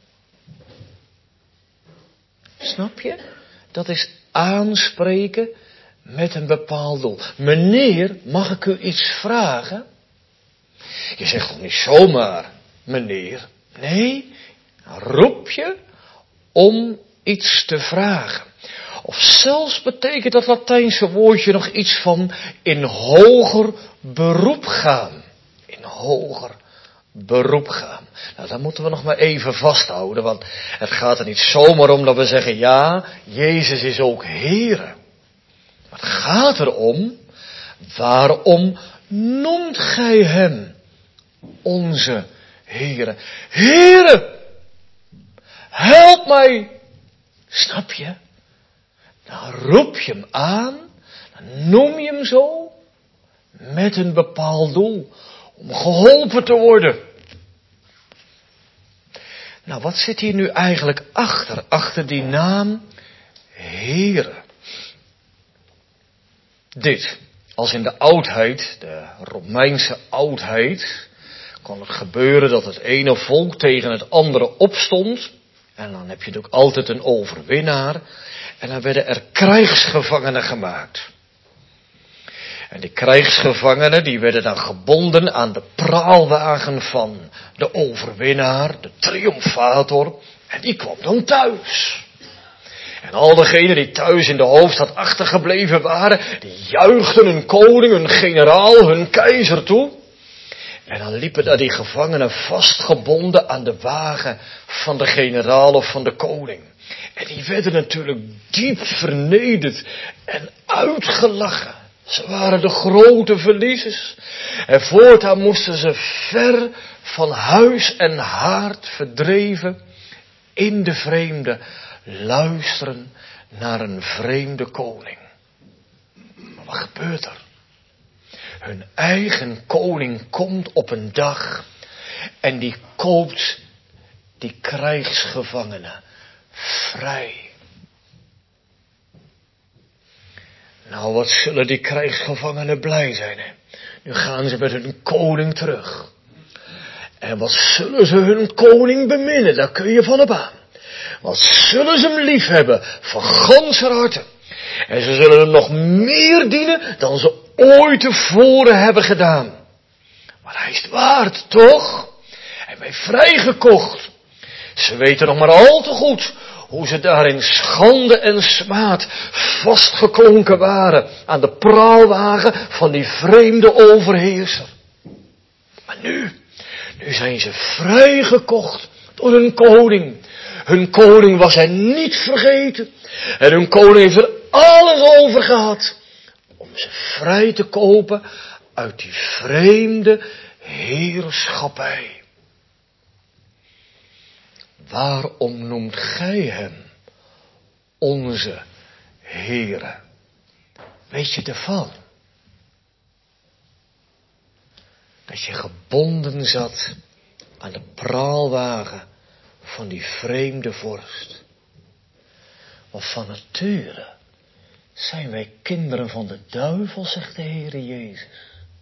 Snap je? Dat is aanspreken met een bepaald doel. Meneer, mag ik u iets vragen? Je zegt toch niet zomaar, meneer? Nee, roep je om iets te vragen. Of zelfs betekent dat Latijnse woordje nog iets van in hoger beroep gaan. In hoger beroep gaan. Nou, dat moeten we nog maar even vasthouden, want het gaat er niet zomaar om dat we zeggen, ja, Jezus is ook Heere. Maar het gaat erom, waarom noemt gij hem onze Heere? Heere, help mij! Snap je? Dan roep je hem aan, dan noem je hem zo, met een bepaald doel, om geholpen te worden. Nou, wat zit hier nu eigenlijk achter, achter die naam Heere? dit. Als in de oudheid, de Romeinse oudheid, kon het gebeuren dat het ene volk tegen het andere opstond. En dan heb je natuurlijk altijd een overwinnaar. En dan werden er krijgsgevangenen gemaakt. En die krijgsgevangenen die werden dan gebonden aan de praalwagen van de overwinnaar, de triomfator. En die kwam dan thuis. En al degenen die thuis in de hoofdstad achtergebleven waren, die juichten hun koning, hun generaal, hun keizer toe. En dan liepen daar die gevangenen vastgebonden aan de wagen van de generaal of van de koning. En die werden natuurlijk diep vernederd en uitgelachen. Ze waren de grote verliezers. En voortaan moesten ze ver van huis en haard verdreven in de vreemde luisteren naar een vreemde koning. Maar wat gebeurt er? Hun eigen koning komt op een dag en die koopt die krijgsgevangenen vrij. Nou, wat zullen die krijgsgevangenen blij zijn, hè? Nu gaan ze met hun koning terug. En wat zullen ze hun koning beminnen, daar kun je van op aan. Wat zullen ze hem lief hebben, van ganser harte. En ze zullen hem nog meer dienen dan ze ooit tevoren hebben gedaan. Maar hij is het waard, toch? Hij heeft mij vrijgekocht. Ze weten nog maar al te goed hoe ze daar in schande en smaad vastgeklonken waren aan de praalwagen van die vreemde overheerser. Maar nu, nu zijn ze vrijgekocht door hun koning. Hun koning was hen niet vergeten. En hun koning heeft er alles over gehad om ze vrij te kopen uit die vreemde heerschappij. Waarom noemt gij hem onze Heere? Weet je ervan? Dat je gebonden zat aan de praalwagen van die vreemde vorst. Want van nature zijn wij kinderen van de duivel, zegt de Heere Jezus.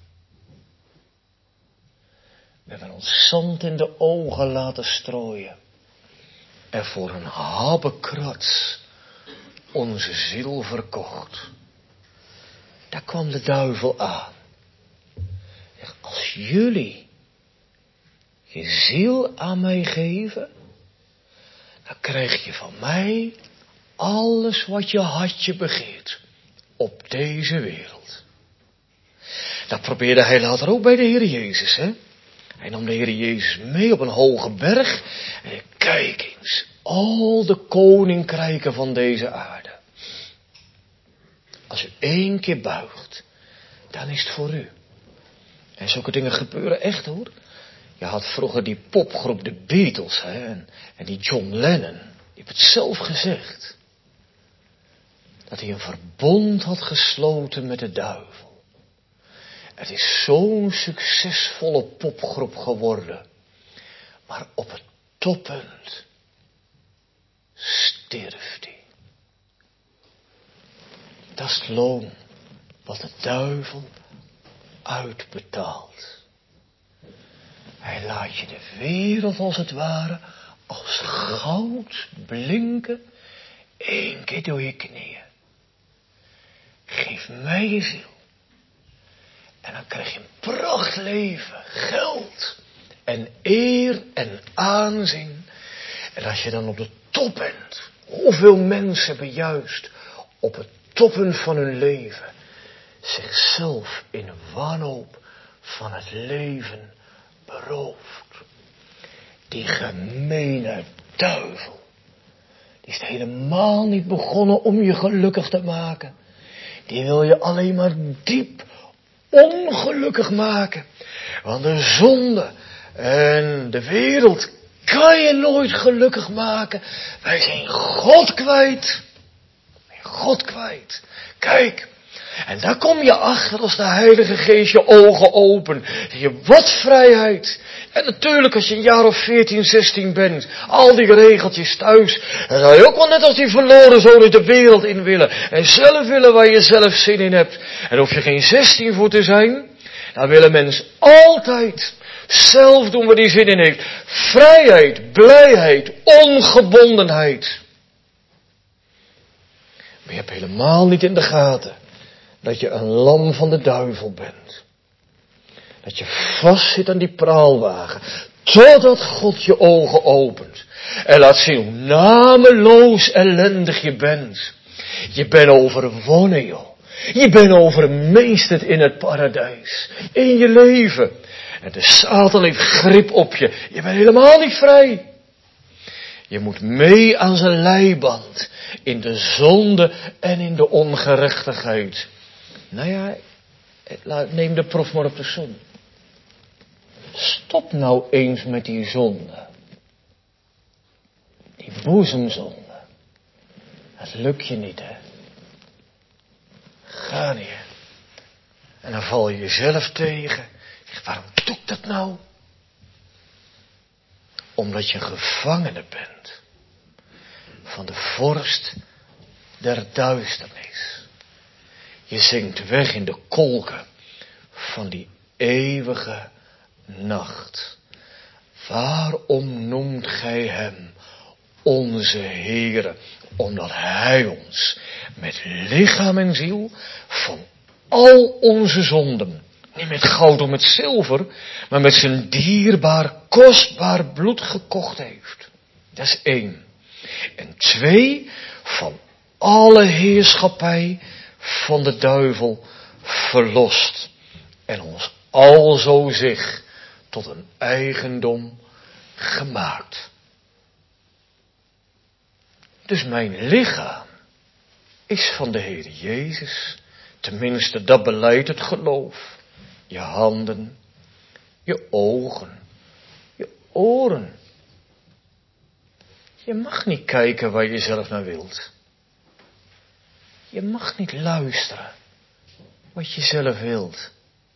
We hebben ons zand in de ogen laten strooien. En voor een habbekrats onze ziel verkocht. Daar kwam de duivel aan. Als jullie je ziel aan mij geven, dan krijg je van mij alles wat je hartje begeert op deze wereld. Dat probeerde hij later ook bij de Heer Jezus, hè? Hij nam de Heer Jezus mee op een hoge berg. En kijk eens, al de koninkrijken van deze aarde. Als u één keer buigt, dan is het voor u. En zulke dingen gebeuren echt, hoor. Je had vroeger die popgroep de Beatles, hè, en, en die John Lennon. Die heeft het zelf gezegd. Dat hij een verbond had gesloten met de duivel. Het is zo'n succesvolle popgroep geworden. Maar op het toppunt stierf hij. Dat is het loon wat de duivel uitbetaalt. Hij laat je de wereld als het ware als goud blinken. Eén keer door je knieën. Geef mij je ziel. En dan krijg je een prachtleven, geld en eer en aanzien. En als je dan op de top bent, hoeveel mensen hebben juist op het toppunt van hun leven zichzelf in wanhoop van het leven beroofd. Die gemene duivel, die is helemaal niet begonnen om je gelukkig te maken. Die wil je alleen maar diep ongelukkig maken. Want de zonde en de wereld kan je nooit gelukkig maken. Wij zijn God kwijt. God kwijt. Kijk, En daar kom je achter als de Heilige Geest je ogen opent. Je, wat vrijheid. En natuurlijk als je een jaar of veertien, zestien bent. Al die regeltjes thuis. Dan zou je ook wel net als die verloren zonen de wereld in willen. En zelf willen waar je zelf zin in hebt. En hoef je geen zestien voor te zijn. Dan wil een mens altijd zelf doen waar hij zin in heeft. Vrijheid, blijheid, ongebondenheid. Maar je hebt helemaal niet in de gaten dat je een lam van de duivel bent. Dat je vastzit aan die praalwagen. Totdat God je ogen opent. En laat zien hoe nameloos ellendig je bent. Je bent overwonnen, joh. Je bent overmeesterd in het paradijs. In je leven. En de Satan heeft grip op je. Je bent helemaal niet vrij. Je moet mee aan zijn leiband. In de zonde en in de ongerechtigheid. Nou ja, neem de proef maar op de som. Stop nou eens met die zonde. Die boezemzonde. Dat lukt je niet, hè. Ga niet. En dan val je jezelf tegen. Zeg, waarom doe ik dat nou? Omdat je gevangene bent. Van de vorst der duisternis. Je zinkt weg in de kolken van die eeuwige nacht. Waarom noemt gij hem onze Heere? Omdat hij ons met lichaam en ziel van al onze zonden, niet met goud of met zilver, maar met zijn dierbaar, kostbaar bloed gekocht heeft. Dat is één. En twee, van alle heerschappij van de duivel verlost. En ons alzo zich tot een eigendom gemaakt. Dus mijn lichaam is van de Heer Jezus. Tenminste, dat beleidt het geloof. Je handen, je ogen, je oren. Je mag niet kijken waar je zelf naar wilt. Je mag niet luisteren wat je zelf wilt.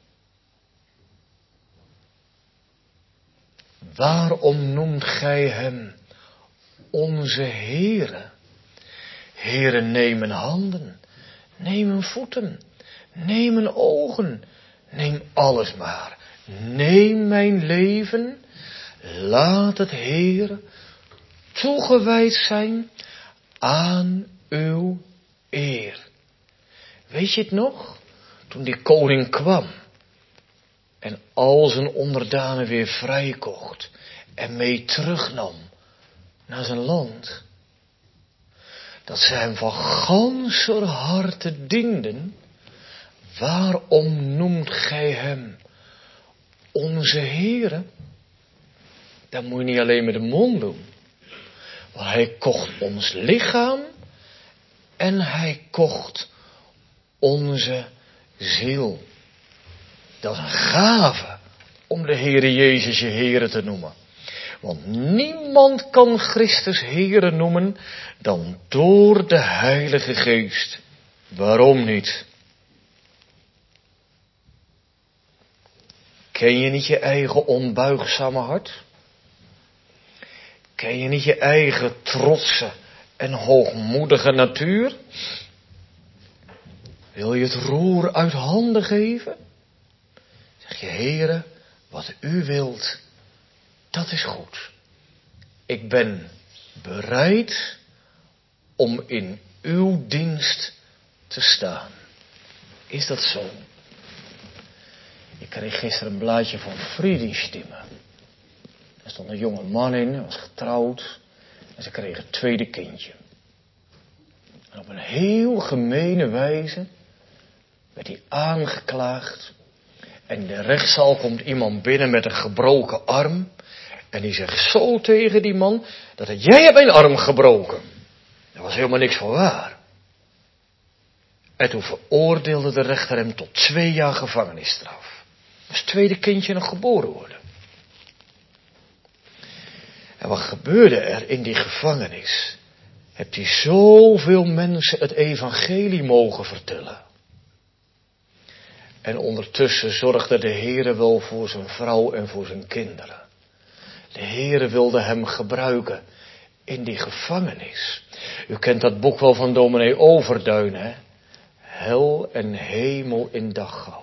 Waarom noemt gij hem onze Heere? Heere, neem mijn handen, neem mijn voeten, neem mijn ogen, neem alles maar. Neem mijn leven, laat het Heere toegewijd zijn aan uw eer. Weet je het nog? Toen die koning kwam en al zijn onderdanen weer vrijkocht en mee terugnam naar zijn land. Dat ze hem van ganser harte dienden. Waarom noemt gij hem onze Heere? Dat moet je niet alleen met de mond doen. Want hij kocht ons lichaam en hij kocht onze ziel. Dat is een gave om de Heere Jezus je Heere te noemen. Want niemand kan Christus Heere noemen dan door de Heilige Geest. Waarom niet? Ken je niet je eigen onbuigzame hart? Ken je niet je eigen trotse en hoogmoedige natuur? Wil je het roer uit handen geven? Zeg je, Heere, wat u wilt, dat is goed. Ik ben bereid om in uw dienst te staan. Is dat zo? Ik kreeg gisteren een blaadje van Friedensstimme. Er stond een jonge man in, hij was getrouwd. En ze kregen een tweede kindje. En op een heel gemene wijze werd hij aangeklaagd. En in de rechtszaal komt iemand binnen met een gebroken arm. En die zegt zo tegen die man, dat hij, jij hebt mijn arm gebroken. Daar was helemaal niks van waar. En toen veroordeelde de rechter hem tot twee jaar gevangenisstraf. Als het tweede kindje nog geboren worden. En wat gebeurde er in die gevangenis? Hebt hij zoveel mensen het evangelie mogen vertellen. En ondertussen zorgde de Heere wel voor zijn vrouw en voor zijn kinderen. De Heere wilde hem gebruiken in die gevangenis. U kent dat boek wel van dominee Overduin, hè? Hel en hemel in daggauw.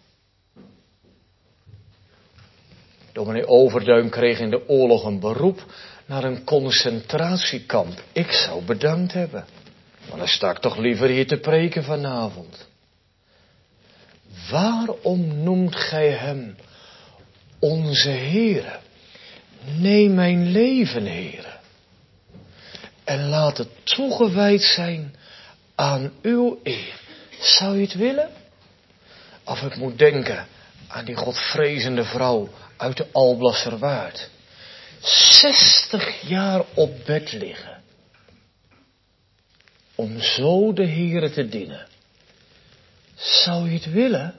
Dominee Overduin kreeg in de oorlog een beroep naar een concentratiekamp. Ik zou bedankt hebben. Maar dan sta ik toch liever hier te preken vanavond. Waarom noemt gij hem onze Heere? Neem mijn leven, Heere. En laat het toegewijd zijn aan uw eer. Zou je het willen? Of ik moet denken aan die godvrezende vrouw uit de Alblasserwaard. Zestig jaar op bed liggen. Om zo de Heere te dienen. Zou je het willen?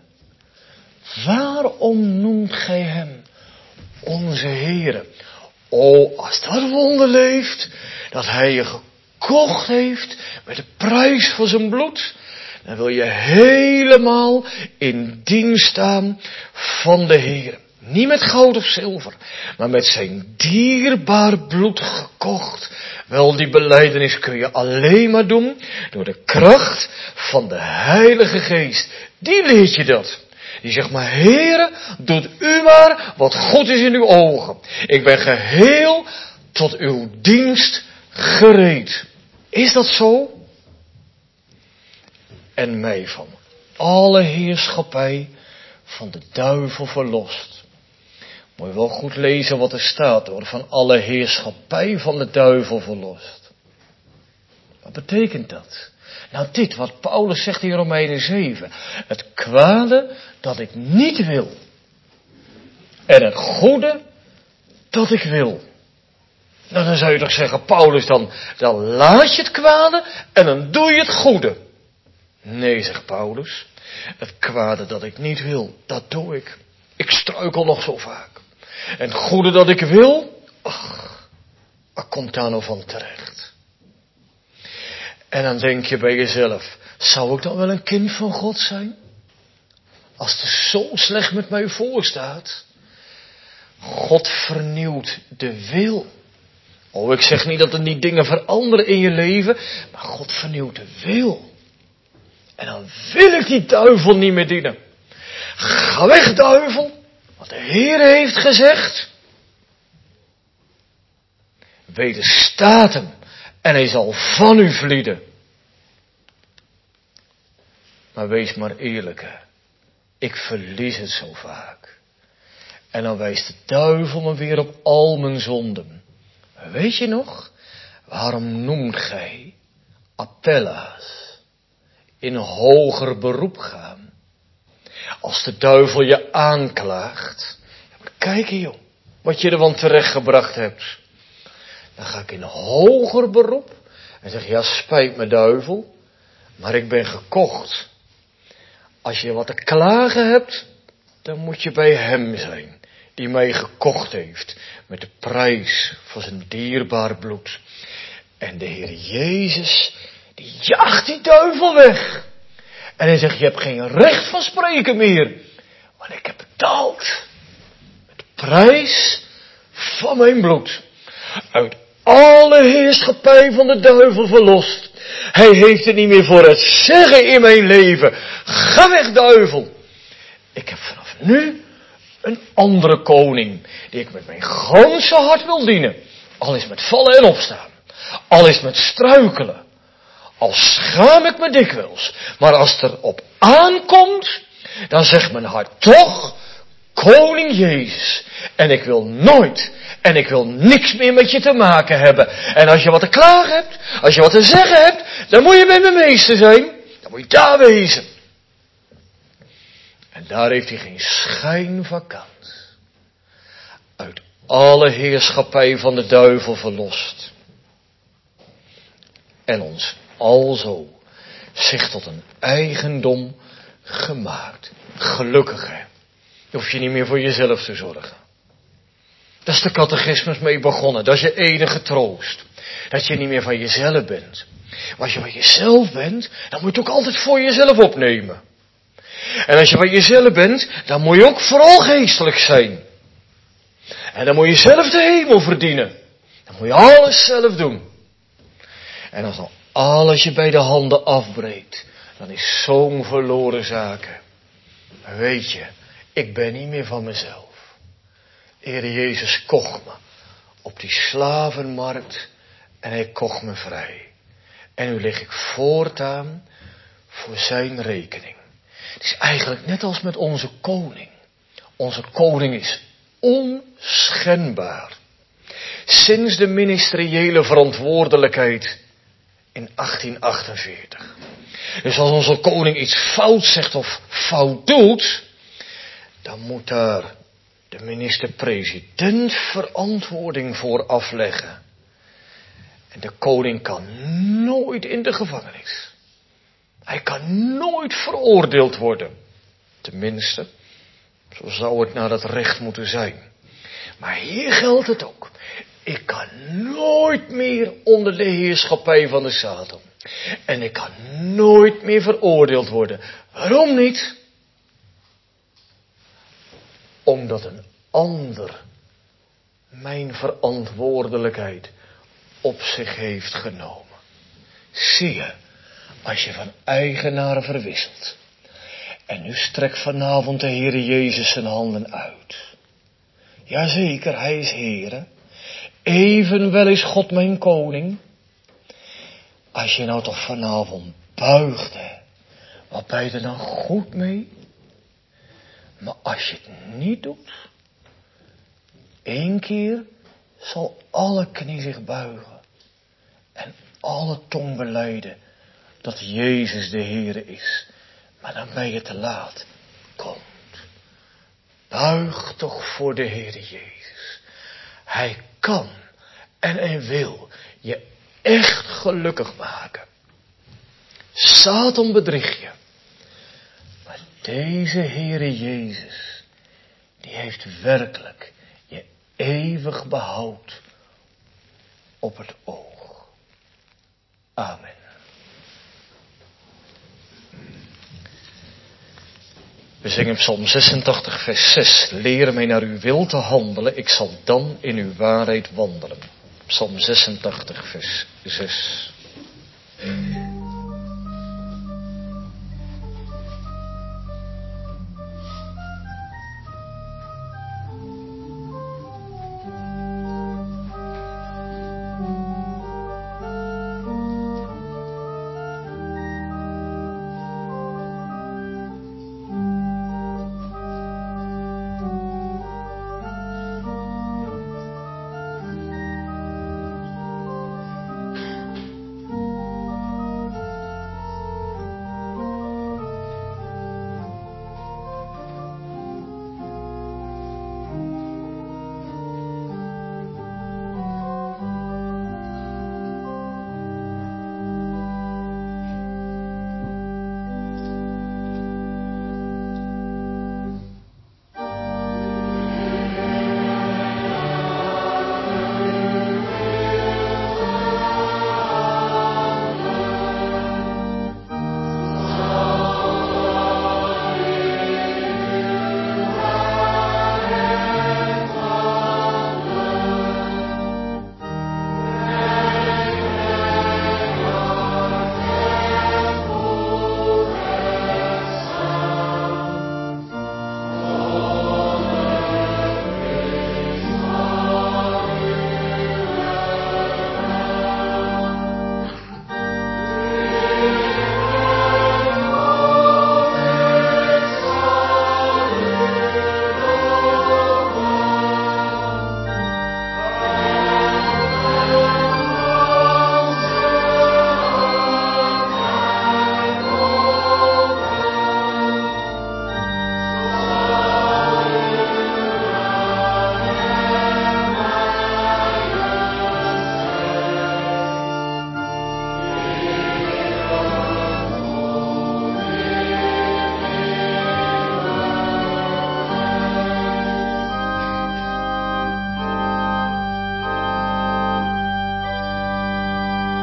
Waarom noemt gij hem onze Heere? O, als dat wonder leeft, dat hij je gekocht heeft met de prijs van zijn bloed, dan wil je helemaal in dienst staan van de Heere. Niet met goud of zilver, maar met zijn dierbaar bloed gekocht. Wel, die belijdenis kun je alleen maar doen door de kracht van de Heilige Geest. Die leert je dat. Die zegt maar, Heere, doet u maar wat goed is in uw ogen. Ik ben geheel tot uw dienst gereed. Is dat zo? En mij van alle heerschappij van de duivel verlost. Moet je wel goed lezen wat er staat hoor. Van alle heerschappij van de duivel verlost. Wat betekent dat? Nou dit wat Paulus zegt in Romeinen zeven. Het kwade dat ik niet wil. En het goede dat ik wil. Nou dan zou je toch zeggen, Paulus, dan, dan laat je het kwade en dan doe je het goede. Nee, zegt Paulus. Het kwade dat ik niet wil, dat doe ik. Ik struikel nog zo vaak. En het goede dat ik wil, ach, wat komt daar nou van terecht? En dan denk je bij jezelf, zou ik dan wel een kind van God zijn? Als het zo slecht met mij voorstaat. God vernieuwt de wil. Oh, ik zeg niet dat er niet dingen veranderen in je leven, maar God vernieuwt de wil. En dan wil ik die duivel niet meer dienen. Ga weg, duivel. Wat de Heer heeft gezegd. Wederstaat hem. En hij zal van u vlieden. Maar wees maar eerlijk, hè. Ik verlies het zo vaak. En dan wijst de duivel me weer op al mijn zonden. Weet je nog? Waarom noemt gij Apellas in hoger beroep gaan? Als de duivel je aanklaagt. Kijk hier joh. Wat je er van terechtgebracht hebt. Dan ga ik in hoger beroep. En zeg ja spijt me duivel. Maar ik ben gekocht. Als je wat te klagen hebt. Dan moet je bij hem zijn. Die mij gekocht heeft. Met de prijs van zijn dierbaar bloed. En de Heer Jezus. Die jaagt die duivel weg. En hij zegt, je hebt geen recht van spreken meer. Want ik heb betaald. Met de prijs van mijn bloed. Uit alle heerschappij van de duivel verlost. Hij heeft het niet meer voor het zeggen in mijn leven. Ga weg duivel. Ik heb vanaf nu een andere koning. Die ik met mijn ganse hart wil dienen. Al is met vallen en opstaan. Al is met struikelen. Al schaam ik me dikwijls. Maar als het erop aankomt. Dan zegt mijn hart toch. Koning Jezus. En ik wil nooit. En ik wil niks meer met je te maken hebben. En als je wat te klagen hebt. Als je wat te zeggen hebt. Dan moet je bij mijn meester zijn. Dan moet je daar wezen. En daar heeft hij geen schijn van kans. Uit alle heerschappij van de duivel verlost. En ons alzo zich tot een eigendom gemaakt. Gelukkig hè. Dan hoef je niet meer voor jezelf te zorgen. Dat is de catechismus mee begonnen. Dat is je enige troost. Dat je niet meer van jezelf bent. Maar als je van jezelf bent, dan moet je het ook altijd voor jezelf opnemen. En als je van jezelf bent, dan moet je ook vooral geestelijk zijn. En dan moet je zelf de hemel verdienen. Dan moet je alles zelf doen. En als dan alles je bij de handen afbreekt, dan is zo'n verloren zaken. Maar weet je, ik ben niet meer van mezelf. Heere Jezus kocht me op die slavenmarkt en hij kocht me vrij. En nu lig ik voortaan voor zijn rekening. Het is eigenlijk net als met onze koning. Onze koning is onschendbaar. Sinds de ministeriële verantwoordelijkheid in achttien achtenveertig. Dus als onze koning iets fout zegt of fout doet, dan moet daar de minister-president verantwoording voor afleggen. En de koning kan nooit in de gevangenis. Hij kan nooit veroordeeld worden. Tenminste, zo zou het naar het recht moeten zijn. Maar hier geldt het ook. Ik kan nooit meer onder de heerschappij van de Satan. En ik kan nooit meer veroordeeld worden. Waarom niet? Omdat een ander mijn verantwoordelijkheid op zich heeft genomen. Zie je, als je van eigenaar verwisselt. En nu strekt vanavond de Heere Jezus zijn handen uit. Jazeker, hij is Heere. Evenwel is God mijn koning. Als je nou toch vanavond buigt, hè, wat ben je er dan goed mee? Maar als je het niet doet, één keer zal alle knie zich buigen en alle tong belijden dat Jezus de Heere is. Maar dan ben je te laat. Komt. Buig toch voor de Heere Jezus. Hij kan en hij wil je echt gelukkig maken. Satan bedriegt je. Maar deze Heere Jezus, die heeft werkelijk je eeuwig behoud op het oog. Amen. We zingen Psalm zesentachtig vers zes. Leer mij naar uw wil te handelen, ik zal dan in uw waarheid wandelen. Psalm zesentachtig vers zes.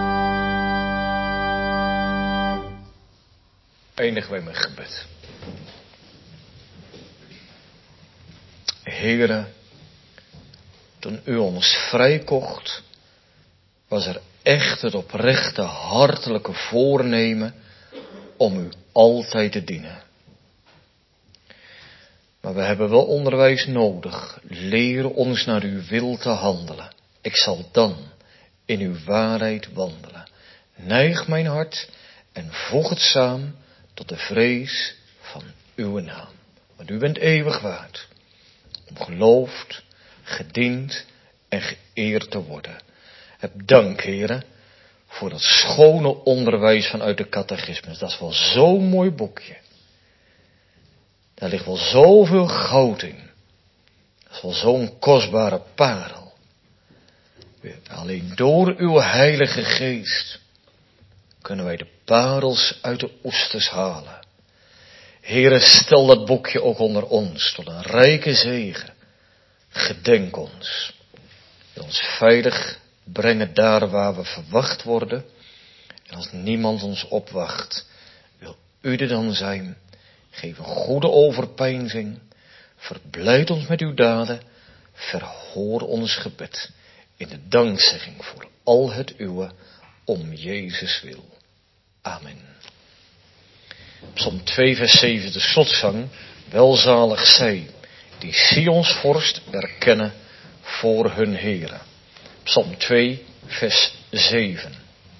Eindigen wij met gebed. Heere, toen u ons vrijkocht, was er echt het oprechte, hartelijke voornemen om u altijd te dienen. Maar we hebben wel onderwijs nodig. Leer ons naar uw wil te handelen. Ik zal dan in uw waarheid wandelen. Neig mijn hart en voeg het samen tot de vrees van uw naam. Want u bent eeuwig waard om geloofd, gediend en geëerd te worden. Heb dank, heren, voor dat schone onderwijs vanuit de catechismus. Dat is wel zo'n mooi boekje. Daar ligt wel zoveel goud in. Dat is wel zo'n kostbare parel. Alleen door uw heilige geest kunnen wij de parels uit de oesters halen. Heere, stel dat boekje ook onder ons tot een rijke zegen. Gedenk ons. Wil ons veilig brengen daar waar we verwacht worden. En als niemand ons opwacht, wil u er dan zijn. Geef een goede overpeinzing. Verblijd ons met uw daden. Verhoor ons gebed. In de dankzegging voor al het uwe. Om Jezus wil. Amen. Psalm twee vers zeven, de slotzang. Welzalig zij die Sions vorst erkennen voor hun Heere. Psalm twee vers zeven.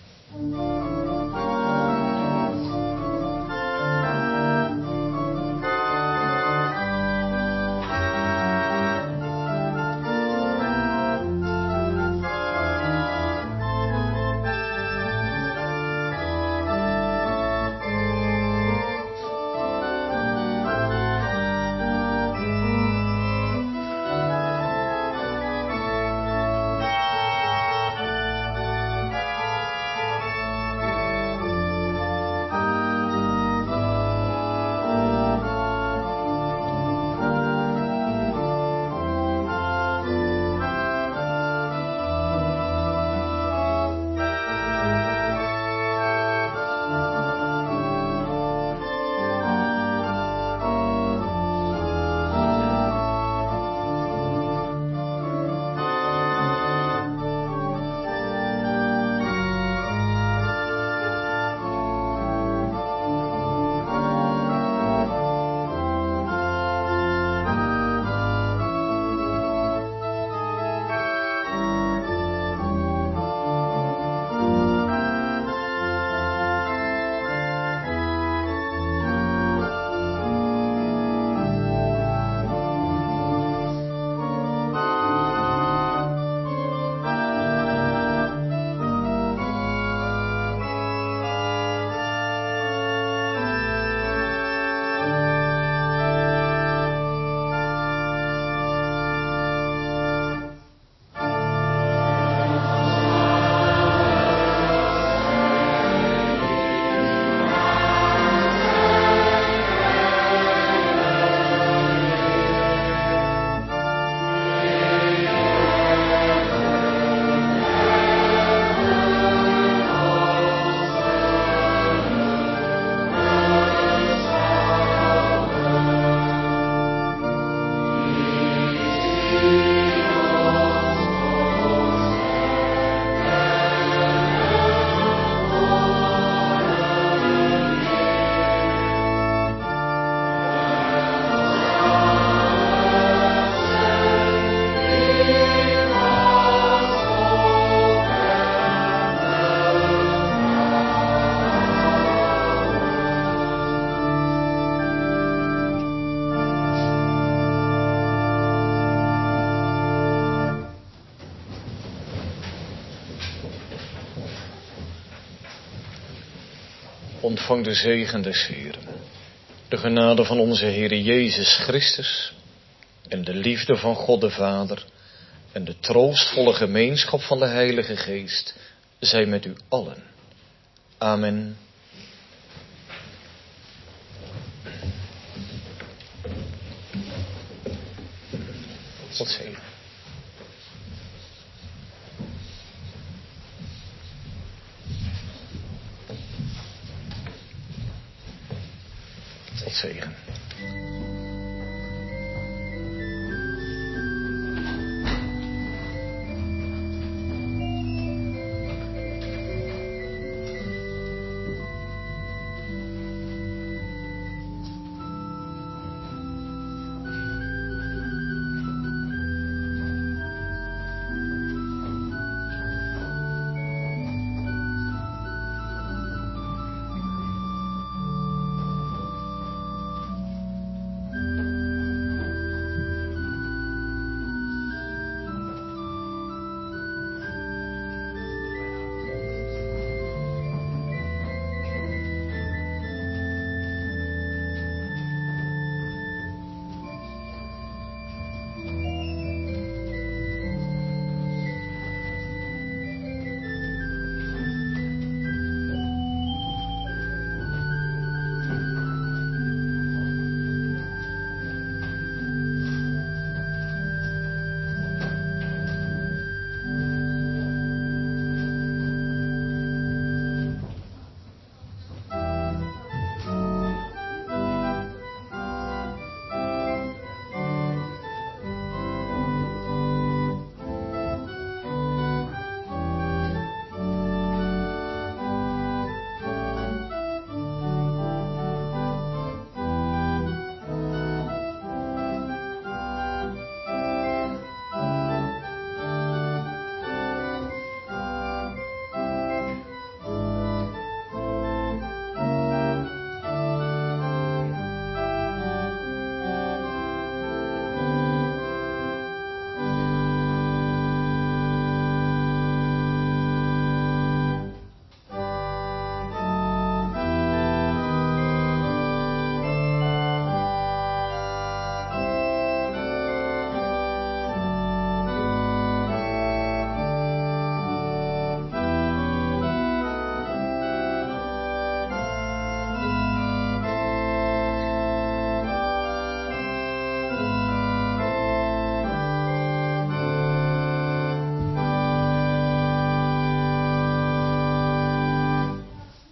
Ontvang de zegen des Heeren. De genade van onze Heere Jezus Christus en de liefde van God de Vader en de troostvolle gemeenschap van de Heilige Geest zij met u allen. Amen. Tot zegen. Tot zegen.